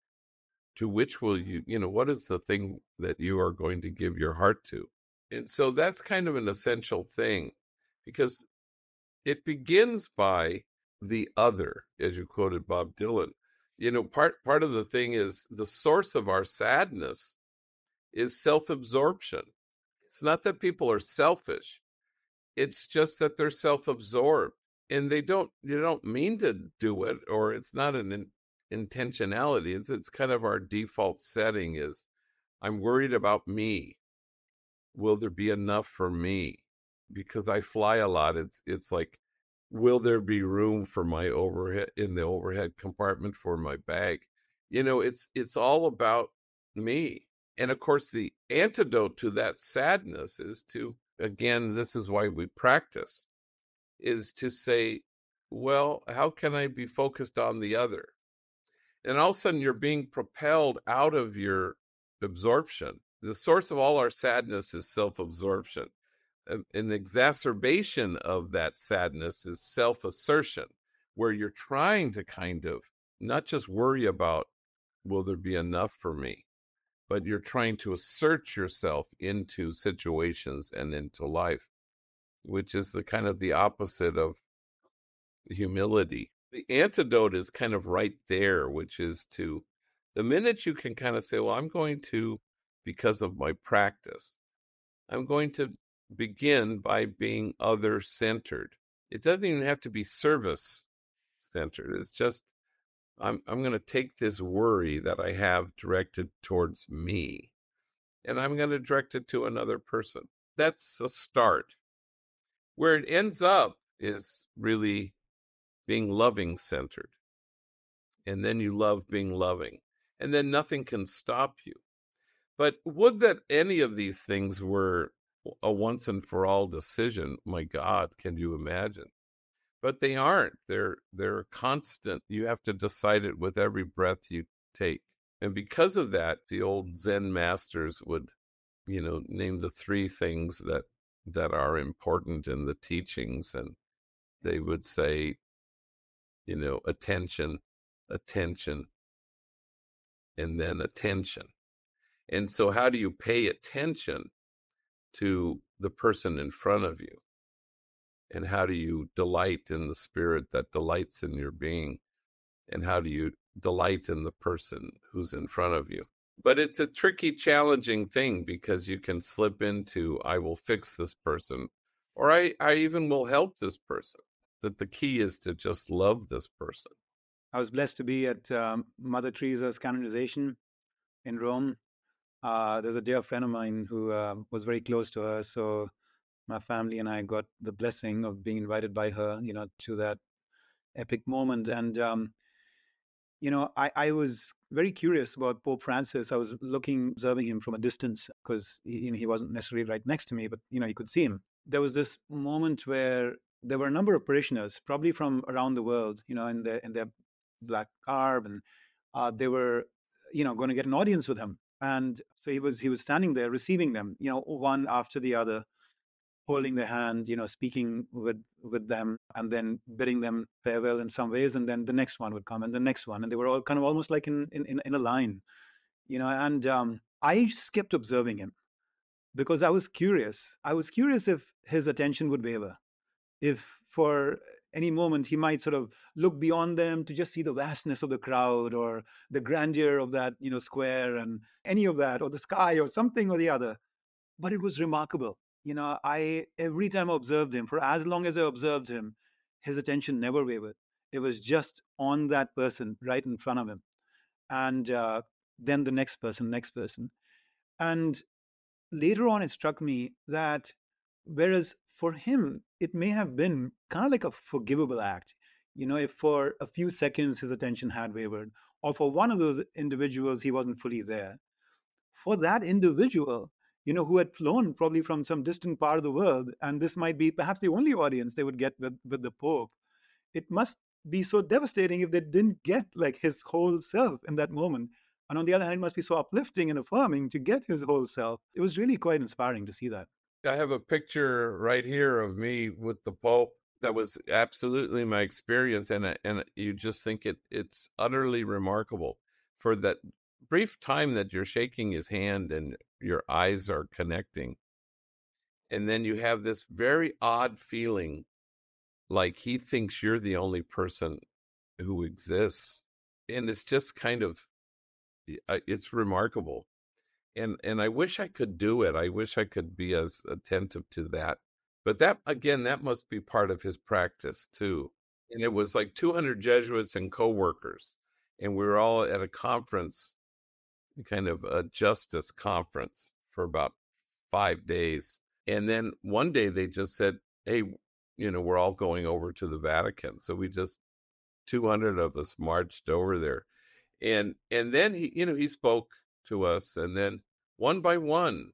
Speaker 1: will you, what is the thing that you are going to give your heart to? And so that's kind of an essential thing, because it begins by the other, as you quoted Bob Dylan. Part of the thing is the source of our sadness is self-absorption. It's not that people are selfish. It's just that they're self-absorbed and they don't mean to do it, or it's not an intentionality. It's kind of our default setting is, I'm worried about me. Will there be enough for me? Because I fly a lot. It's like, will there be room for my overhead in the overhead compartment for my bag? It's all about me. And of course, the antidote to that sadness is to, again, this is why we practice, is to say, well, how can I be focused on the other? And all of a sudden, you're being propelled out of your absorption. The source of all our sadness is self-absorption. An exacerbation of that sadness is self-assertion, where you're trying to kind of not just worry about, will there be enough for me, but you're trying to assert yourself into situations and into life, which is the kind of the opposite of humility. The antidote is kind of right there, which is to, the minute you can kind of say, well, I'm going to, because of my practice, I'm going to begin by being other centered. It doesn't even have to be service centered. It's just, I'm going to take this worry that I have directed towards me, and I'm going to direct it to another person. That's a start. Where it ends up is really being loving centered. And then you love being loving. And then nothing can stop you. But would that any of these things were a once and for all decision? My God, can you imagine? But they aren't. They're constant. You have to decide it with every breath you take. And because of that, the old Zen masters would, name the three things that are important in the teachings, and they would say, attention, attention, and then attention. And so how do you pay attention to the person in front of you? And how do you delight in the spirit that delights in your being? And how do you delight in the person who's in front of you? But it's a tricky, challenging thing because you can slip into, I will fix this person, or I even will help this person. That the key is to just love this person.
Speaker 2: I was blessed to be at Mother Teresa's canonization in Rome. There's a dear friend of mine who was very close to her, so my family and I got the blessing of being invited by her, to that epic moment. And I was very curious about Pope Francis. I was observing him from a distance because he wasn't necessarily right next to me, but you could see him. There was this moment where there were a number of parishioners, probably from around the world, in their black garb, and they were, going to get an audience with him. And so he was standing there receiving them, one after the other, holding their hand, speaking with them, and then bidding them farewell in some ways, and then the next one would come, and the next one, and they were all kind of almost like in a line, And I just kept observing him because I was curious. I was curious if his attention would waver, if for any moment he might sort of look beyond them to just see the vastness of the crowd or the grandeur of that square and any of that, or the sky or something or the other. But it was remarkable. I every time I observed him, for as long as I observed him, his attention never wavered. It was just on that person right in front of him, and then the next person. And later on, it struck me that whereas for him, it may have been kind of like a forgivable act, if for a few seconds his attention had wavered, or for one of those individuals he wasn't fully there, for that individual, who had flown probably from some distant part of the world, and this might be perhaps the only audience they would get with the Pope, it must be so devastating if they didn't get like his whole self in that moment. And on the other hand, it must be so uplifting and affirming to get his whole self. It was really quite inspiring to see that.
Speaker 1: I have a picture right here of me with the Pope. That was absolutely my experience, and you just think it's utterly remarkable for that brief time that you're shaking his hand and your eyes are connecting, and then you have this very odd feeling like he thinks you're the only person who exists, and it's just kind of it's remarkable. And I wish I could do it. I wish I could be as attentive to that. But that again, that must be part of his practice too. And it was like 200 Jesuits and co-workers, and we were all at a conference, kind of a justice conference for about 5 days. And then one day they just said, "Hey, we're all going over to the Vatican." So we just 200 of us marched over there, and then he spoke to us, and then one by one,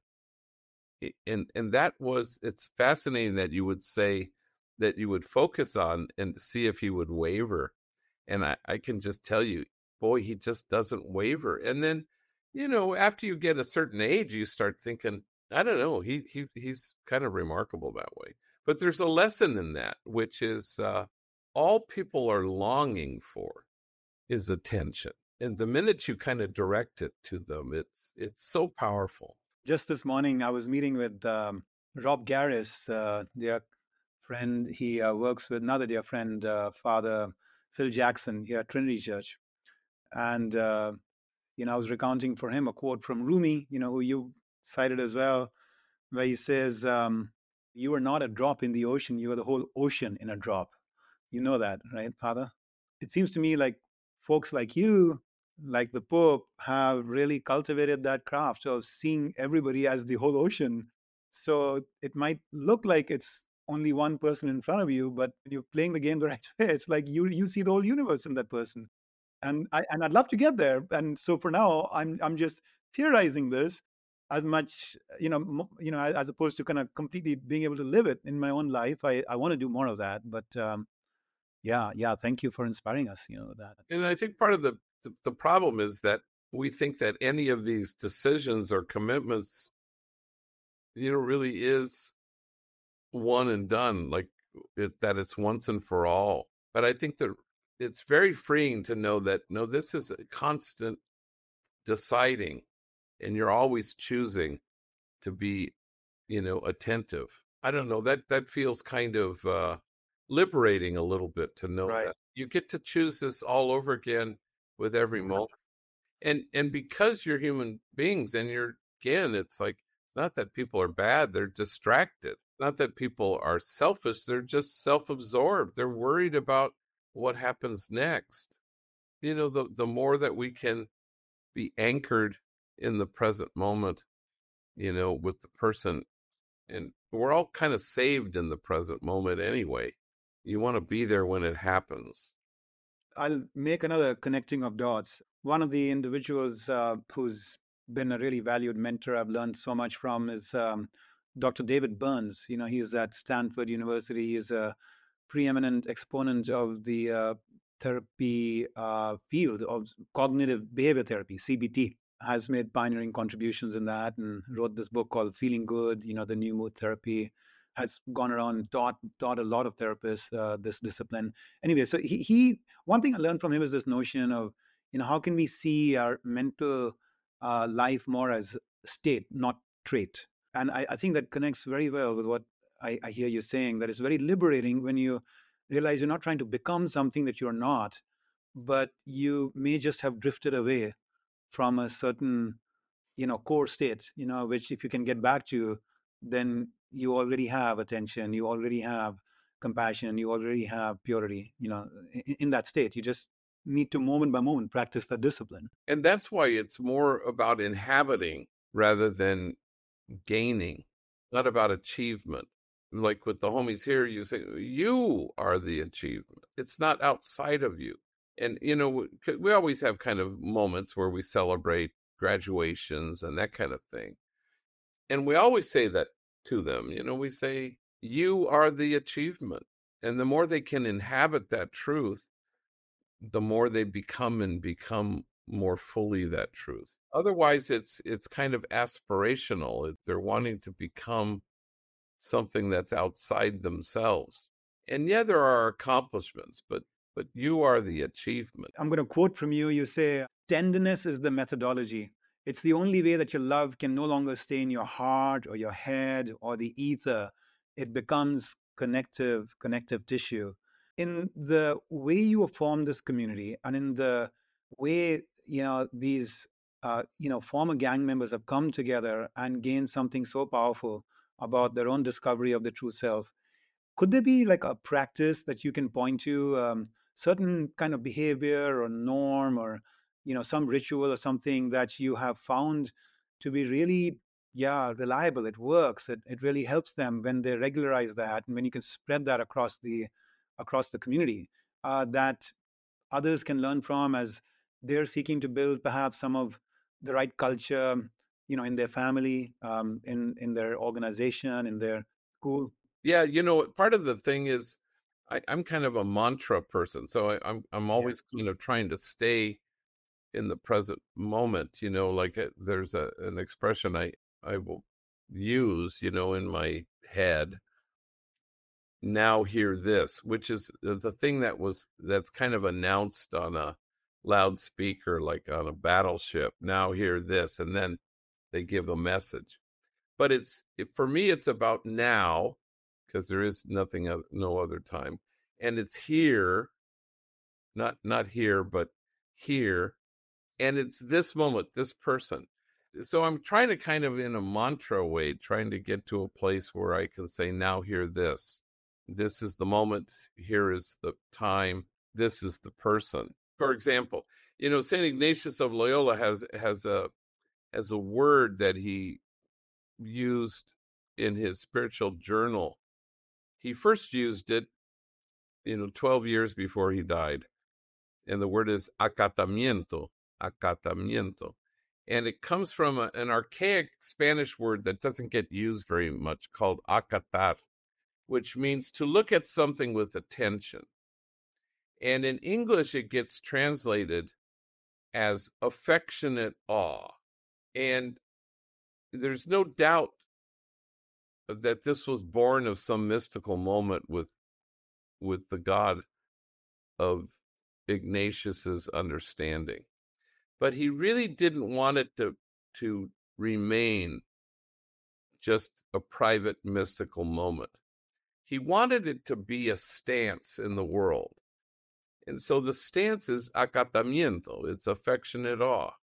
Speaker 1: and that was, it's fascinating that you would say that you would focus on and see if he would waver, and I can just tell you, boy, he just doesn't waver. And then after you get a certain age, you start thinking, I don't know, he's kind of remarkable that way. But there's a lesson in that, which is all people are longing for is attention. And the minute you kind of direct it to them, it's so powerful.
Speaker 2: Just this morning, I was meeting with Rob Garris, dear friend. He works with another dear friend, Father Phil Jackson, here at Trinity Church. And, I was recounting for him a quote from Rumi, who you cited as well, where he says, "You are not a drop in the ocean, you are the whole ocean in a drop." You know that, right, Father? It seems to me like folks like you, like the Pope, have really cultivated that craft of seeing everybody as the whole ocean. So it might look like it's only one person in front of you, but when you're playing the game the right way, it's like you see the whole universe in that person. And I'd love to get there. And so for now, I'm just theorizing this as much, as opposed to kind of completely being able to live it in my own life. I want to do more of that, but yeah. Thank you for inspiring us. That.
Speaker 1: And I think part of the problem is that we think that any of these decisions or commitments, really is one and done, like that it's once and for all. But I think that it's very freeing to know that no, this is a constant deciding, and you're always choosing to be, attentive. I don't know, that feels kind of liberating a little bit to know
Speaker 2: Right.
Speaker 1: that you get to choose this all over again with every moment. And because you're human beings and you're, again, it's like, it's not that people are bad, they're distracted. Not that people are selfish, they're just self-absorbed. They're worried about what happens next. The more that we can be anchored in the present moment, with the person, and we're all kind of saved in the present moment anyway. You want to be there when it happens.
Speaker 2: I'll make another connecting of dots. One of the individuals who's been a really valued mentor I've learned so much from is Dr. David Burns. He's at Stanford University. He's a preeminent exponent of the therapy field of cognitive behavior therapy, CBT. Has made pioneering contributions in that and wrote this book called Feeling Good, the new mood therapy. Has gone around, taught a lot of therapists this discipline. Anyway, so he one thing I learned from him is this notion of, how can we see our mental life more as state, not trait. And I think that connects very well with what I hear you saying, that it's very liberating when you realize you're not trying to become something that you're not, but you may just have drifted away from a certain, core state, which if you can get back to, then you already have attention, you already have compassion, you already have purity, in that state. You just need to moment by moment practice that discipline.
Speaker 1: And that's why it's more about inhabiting rather than gaining, not about achievement. Like with the homies here, you say, you are the achievement. It's not outside of you. And, we always have kind of moments where we celebrate graduations and that kind of thing. And we always say that to them, we say, you are the achievement. And the more they can inhabit that truth, the more they become more fully that truth. Otherwise, it's kind of aspirational. They're wanting to become something that's outside themselves. And yeah, there are accomplishments, but you are the achievement.
Speaker 2: I'm going to quote from you. You say, tenderness is the methodology. It's the only way that your love can no longer stay in your heart or your head or the ether. It becomes connective tissue. In the way you have formed this community and in the way, these, former gang members have come together and gained something so powerful about their own discovery of the true self, could there be like a practice that you can point to, certain kind of behavior or norm or, some ritual or something that you have found to be really, yeah, reliable? It works. It really helps them when they regularize that and when you can spread that across the community, that others can learn from as they're seeking to build perhaps some of the right culture, in their family, in their organization, in their school.
Speaker 1: Yeah, part of the thing is I'm kind of a mantra person, so I'm
Speaker 2: Yeah.
Speaker 1: always kind of trying to stay in the present moment. Like there's an expression I will use, in my head. Now hear this, which is the thing that's kind of announced on a loudspeaker, like on a battleship. Now hear this, and then they give a message. But for me, it's about now, because there is no other time, and it's here, not here, but here, and it's this moment, this person. So I'm trying to kind of, in a mantra way, trying to get to a place where I can say, now hear this. This is the moment. Here is the time. This is the person. For example, Saint Ignatius of Loyola has a word that he used in his spiritual journal. He first used it, 12 years before he died. And the word is acatamiento, acatamiento. And it comes from an archaic Spanish word that doesn't get used very much called acatar, which means to look at something with attention. And in English, it gets translated as affectionate awe. And there's no doubt that this was born of some mystical moment with the God of Ignatius's understanding. But he really didn't want it to remain just a private mystical moment. He wanted it to be a stance in the world. And so the stance is acatamiento, it's affectionate awe.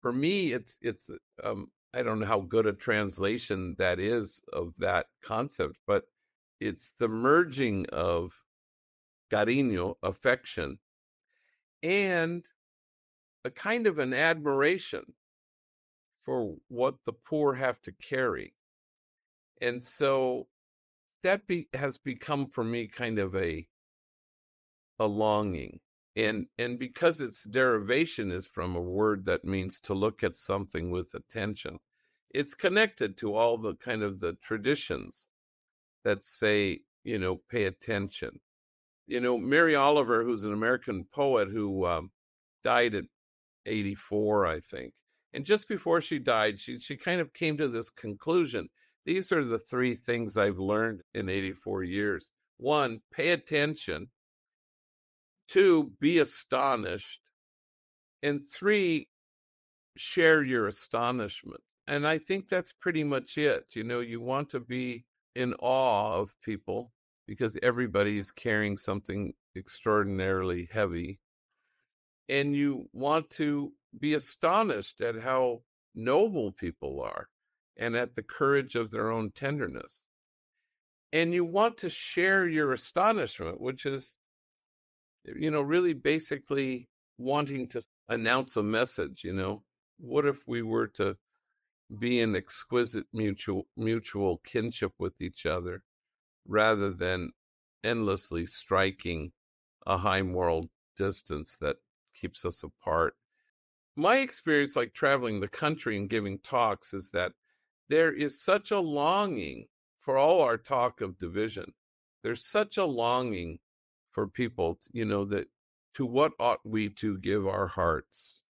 Speaker 1: for me, I don't know how good a translation that is of that concept, but it's the merging of cariño, affection, and a kind of an admiration for what the poor have to carry. And so has become for me kind of a longing. And because its derivation is from a word that means to look at something with attention, it's connected to all the kind of the traditions that say, pay attention. Mary Oliver, who's an American poet who died at 84, I think. And just before she died, she kind of came to this conclusion. These are the three things I've learned in 84 years. One, pay attention. Two, be astonished. And three, share your astonishment. And I think that's pretty much it. You want to be in awe of people because everybody's carrying something extraordinarily heavy. And you want to be astonished at how noble people are and at the courage of their own tenderness. And you want to share your astonishment, which is, really basically wanting to announce a message. What if we were to be in exquisite mutual kinship with each other rather than endlessly striking a high moral distance that keeps us apart? My experience, like traveling the country and giving talks, is that there is such a longing for all our talk of division. There's such a longing for people, that to what ought we to give our hearts?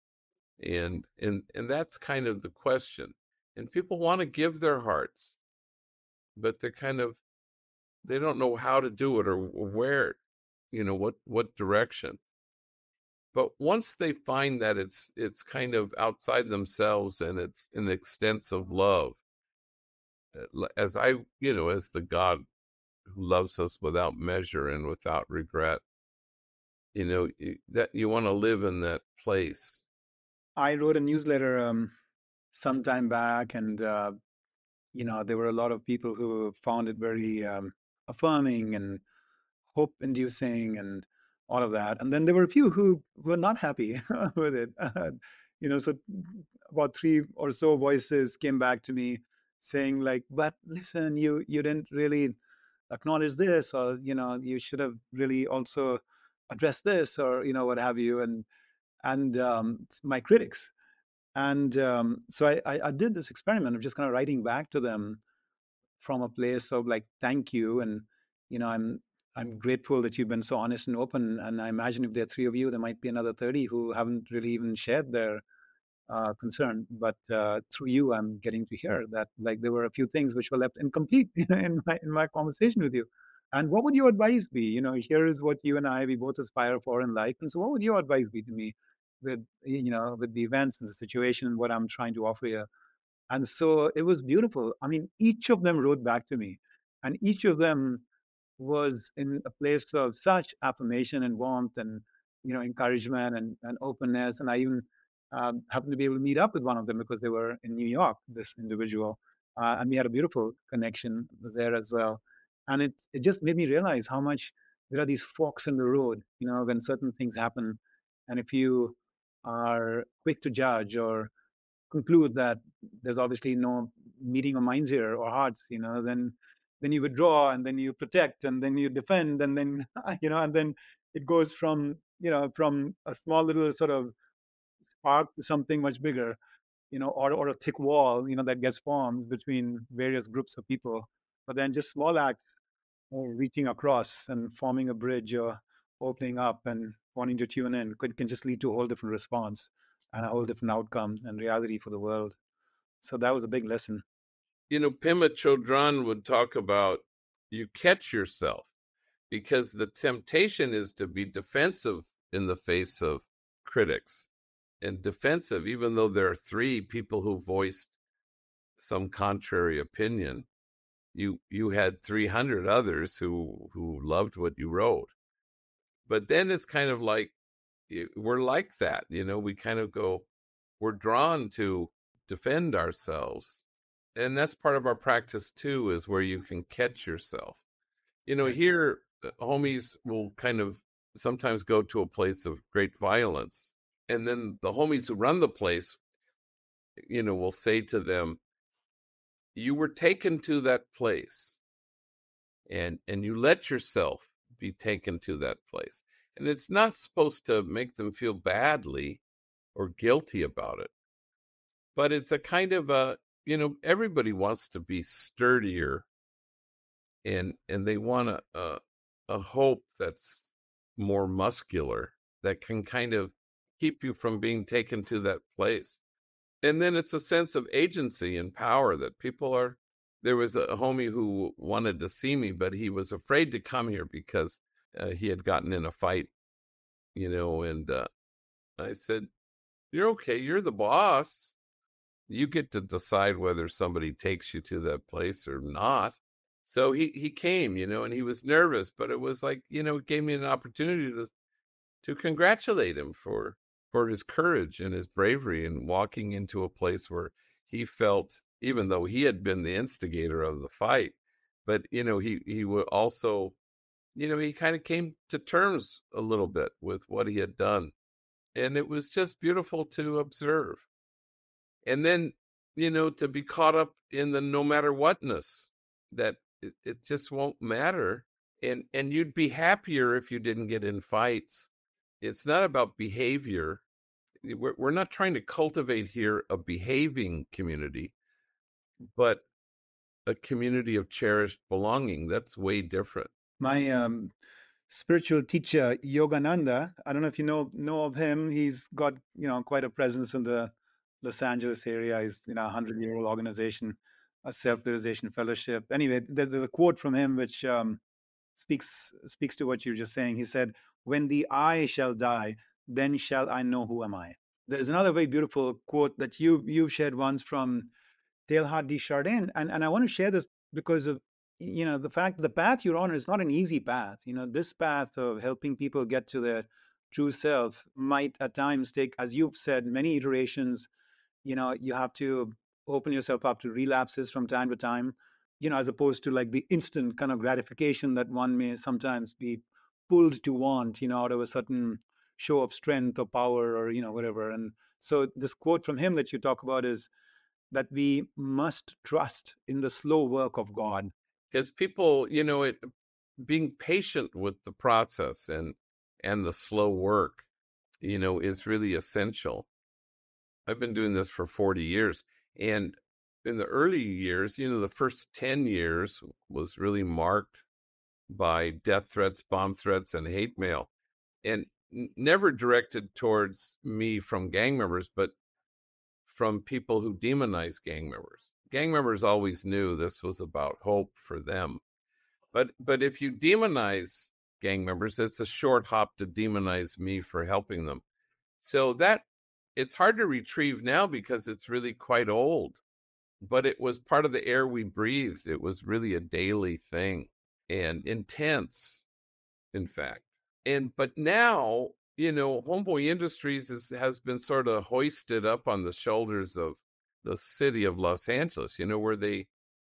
Speaker 1: And that's kind of the question. And people want to give their hearts, but they don't know how to do it or where, what direction. But once they find that it's kind of outside themselves and it's an extensive love, as as the God who loves us without measure and without regret, that you want to live in that place.
Speaker 2: I wrote a newsletter some time back, and there were a lot of people who found it very affirming and hope-inducing and all of that. And then there were a few who were not happy with it. So about three or so voices came back to me saying like, "But listen, you didn't really acknowledge this, or you should have really also addressed this, or what have you." And my critics. And so I did this experiment of just kind of writing back to them from a place of like, thank you. And, I'm grateful that you've been so honest and open. And I imagine if there are three of you, there might be another 30 who haven't really even shared their concern. But through you, I'm getting to hear that like there were a few things which were left incomplete in my conversation with you. And what would your advice be? Here is what you and we both aspire for in life. And so what would your advice be to me with the events and the situation and what I'm trying to offer you? And so it was beautiful. I mean, each of them wrote back to me, and each of them was in a place of such affirmation and warmth and encouragement and openness. And I even happened to be able to meet up with one of them because they were in New York, this individual, and we had a beautiful connection there as well. And it just made me realize how much there are these forks in the road, when certain things happen, and if you are quick to judge or conclude that there's obviously no meeting of minds here or hearts, then you withdraw, and then you protect, and then you defend, and then and then it goes from from a small little sort of spark to something much bigger, or a thick wall, that gets formed between various groups of people. But then just small acts, reaching across and forming a bridge or opening up and wanting to tune in can just lead to a whole different response and a whole different outcome and reality for the world. So that was a big lesson.
Speaker 1: Pema Chodron would talk about you catch yourself because the temptation is to be defensive in the face of critics, and defensive, even though there are three people who voiced some contrary opinion. You had 300 others who loved what you wrote. But then it's kind of like we're like that, we kind of go, we're drawn to defend ourselves. And that's part of our practice too, is where you can catch yourself.
Speaker 2: Right.
Speaker 1: Here, homies will kind of sometimes go to a place of great violence. And then the homies who run the place, will say to them, you were taken to that place and you let yourself be taken to that place. And it's not supposed to make them feel badly or guilty about it, but it's a kind of everybody wants to be sturdier, and they want a hope that's more muscular, that can kind of keep you from being taken to that place. And then it's a sense of agency and power that people are. There was a homie who wanted to see me, but he was afraid to come here because he had gotten in a fight, and I said, you're okay. You're the boss. You get to decide whether somebody takes you to that place or not. So he came, and he was nervous, but it was like, it gave me an opportunity to congratulate him for his courage and his bravery in walking into a place where he felt, even though he had been the instigator of the fight, but he would also, he kind of came to terms a little bit with what he had done, and it was just beautiful to observe. And then, to be caught up in the no matter whatness, that it just won't matter. And you'd be happier if you didn't get in fights. It's not about behavior. We're not trying to cultivate here a behaving community, but a community of cherished belonging. That's way different.
Speaker 2: My spiritual teacher, Yogananda, I don't know if you know of him. He's got, quite a presence in the Los Angeles area. He's, a 100-year-old organization, a self-realization fellowship. Anyway, there's a quote from him which speaks to what you're just saying. He said, "When the I shall die, then shall I know who am I." There's another very beautiful quote that you shared once from Teilhard de Chardin, and I want to share this because of the fact that the path you're on is not an easy path. This path of helping people get to their true self might at times take, as you've said, many iterations. You have to open yourself up to relapses from time to time, as opposed to like the instant kind of gratification that one may sometimes be pulled to want, out of a certain show of strength or power or, whatever. And so this quote from him that you talk about is that we must trust in the slow work of God.
Speaker 1: Because people, being patient with the process and the slow work, is really essential. I've been doing this for 40 years. And in the early years, the first 10 years was really marked by death threats, bomb threats, and hate mail. And never directed towards me from gang members, but from people who demonize gang members. Gang members always knew this was about hope for them. But if you demonize gang members, it's a short hop to demonize me for helping them. So that it's hard to retrieve now because it's really quite old, but it was part of the air we breathed. It was really a daily thing and intense, in fact. But now, Homeboy Industries has been sort of hoisted up on the shoulders of the city of Los Angeles, where they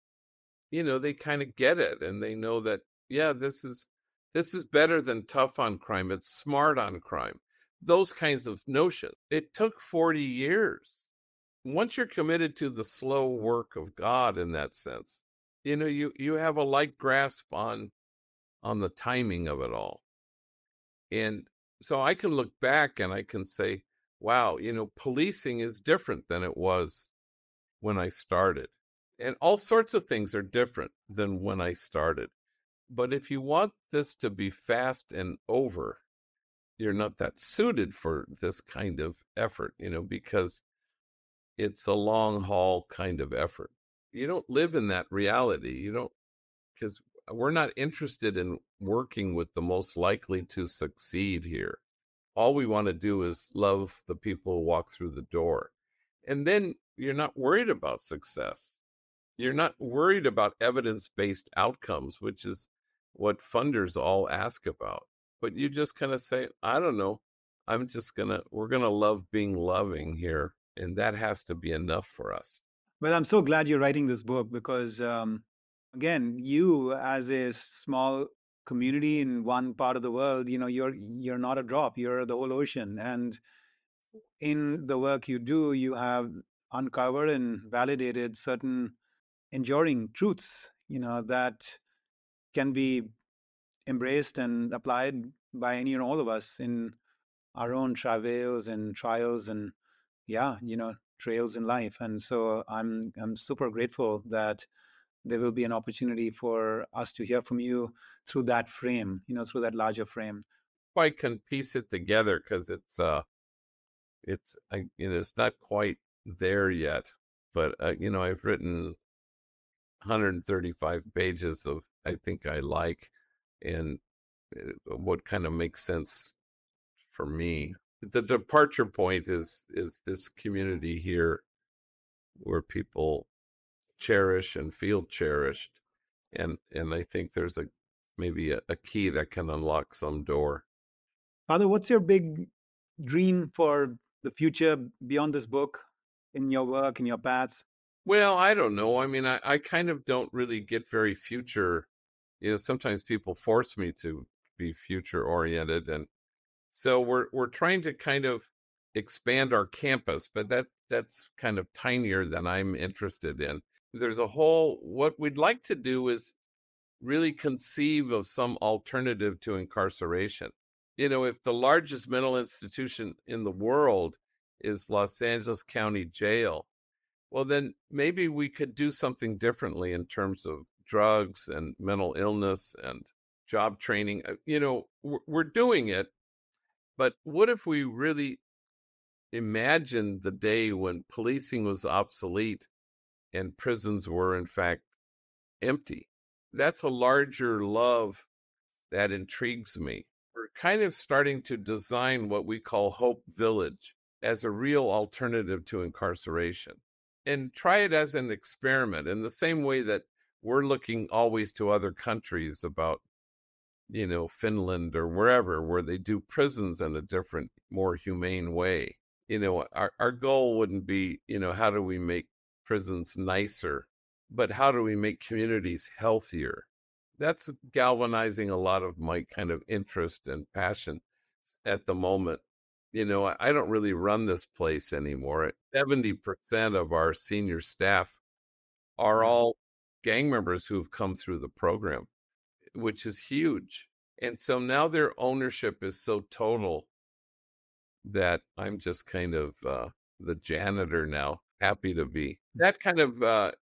Speaker 1: kind of get it, and they know that, yeah, this is better than tough on crime. It's smart on crime. Those kinds of notions. It took 40 years. Once you're committed to the slow work of God in that sense, you have a light grasp on the timing of it all. And so I can look back and I can say, wow, policing is different than it was when I started. And all sorts of things are different than when I started. But if you want this to be fast and over, you're not that suited for this kind of effort, because it's a long haul kind of effort. You don't live in that reality. You don't, because we're not interested in working with the most likely to succeed here. All we want to do is love the people who walk through the door. And then you're not worried about success. You're not worried about evidence-based outcomes, which is what funders all ask about. But you just kind of say, I don't know. We're going to love being loving here. And that has to be enough for us.
Speaker 2: Well, I'm so glad you're writing this book because, again, you as a small community in one part of the world, you're not a drop. You're the whole ocean, and in the work you do, you have uncovered and validated certain enduring truths, that can be embraced and applied by any and all of us in our own travails and trials and yeah, trails in life. And so I'm super grateful that there will be an opportunity for us to hear from you through that frame, through that larger frame.
Speaker 1: I can piece it together because it's not quite there yet, but I've written 135 pages of I think I like and what kind of makes sense for me. The departure point is this community here where people cherish and feel cherished, and I think there's maybe a key that can unlock some door.
Speaker 2: Father, what's your big dream for the future beyond this book, in your work, in your path?
Speaker 1: Well, I don't know. I mean, I kind of don't really get very future. Sometimes people force me to be future oriented, and so we're trying to kind of expand our campus, but that's kind of tinier than I'm interested in. There's what we'd like to do is really conceive of some alternative to incarceration. If the largest mental institution in the world is Los Angeles County Jail, well, then maybe we could do something differently in terms of drugs and mental illness and job training. We're doing it, but what if we really imagined the day when policing was obsolete and prisons were, in fact, empty? That's a larger love that intrigues me. We're kind of starting to design what we call Hope Village as a real alternative to incarceration and try it as an experiment in the same way that we're looking always to other countries about, Finland or wherever, where they do prisons in a different, more humane way. Our goal wouldn't be, how do we make prisons nicer, but how do we make communities healthier? That's galvanizing a lot of my kind of interest and passion at the moment. I don't really run this place anymore. 70% of our senior staff are all gang members who've come through the program, which is huge. And so now their ownership is so total that I'm just kind of the janitor now, happy to be. That kind of,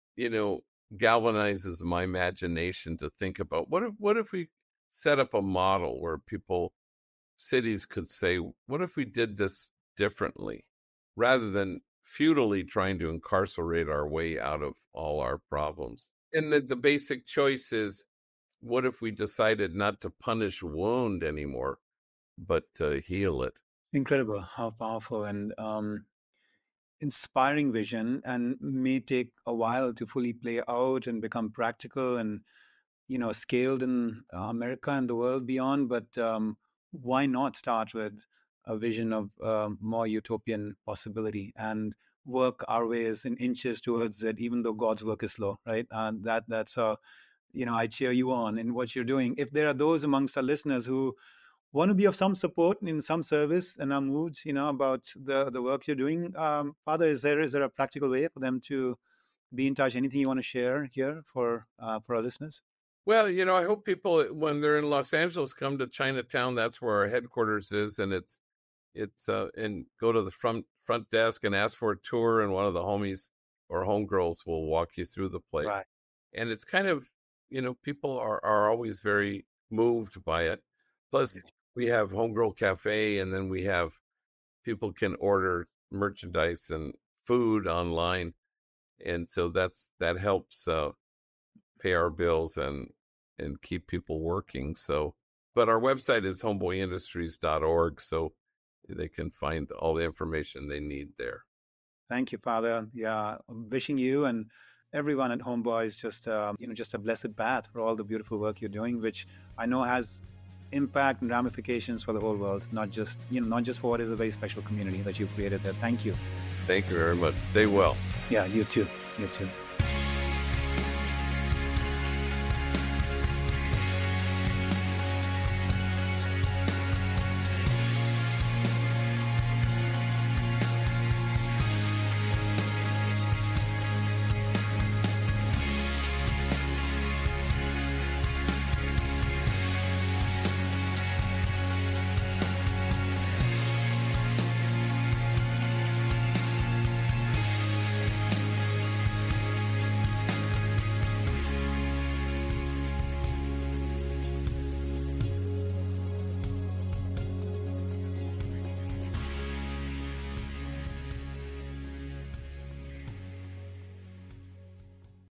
Speaker 1: galvanizes my imagination to think about what if we set up a model where cities could say, what if we did this differently rather than futilely trying to incarcerate our way out of all our problems? And the basic choice is, what if we decided not to punish wound anymore, but to heal it?
Speaker 2: Incredible, how powerful and inspiring vision, and may take a while to fully play out and become practical and scaled in America and the world beyond. But why not start with a vision of more utopian possibility and work our ways in inches towards it, even though God's work is slow, right? And that's I cheer you on in what you're doing. If there are those amongst our listeners who want to be of some support in some service and are moved, about the work you're doing, Father, is there a practical way for them to be in touch? Anything you want to share here for our listeners?
Speaker 1: Well, I hope people, when they're in Los Angeles, come to Chinatown. That's where our headquarters is, and and go to the front desk and ask for a tour, and one of the homies or homegirls will walk you through the place.
Speaker 2: Right.
Speaker 1: And it's kind of, people are always very moved by it. Plus, we have Homegirl Cafe, and then people can order merchandise and food online, and so that helps pay our bills and keep people working. So, but our website is homeboyindustries.org, so they can find all the information they need there.
Speaker 2: Thank you, Father. Yeah, wishing you and everyone at Homeboys just a blessed path for all the beautiful work you're doing, which I know has impact and ramifications for the whole world, not just for what is a very special community that you've created there. Thank you.
Speaker 1: Thank you very much. Stay well.
Speaker 2: Yeah, you too. You too.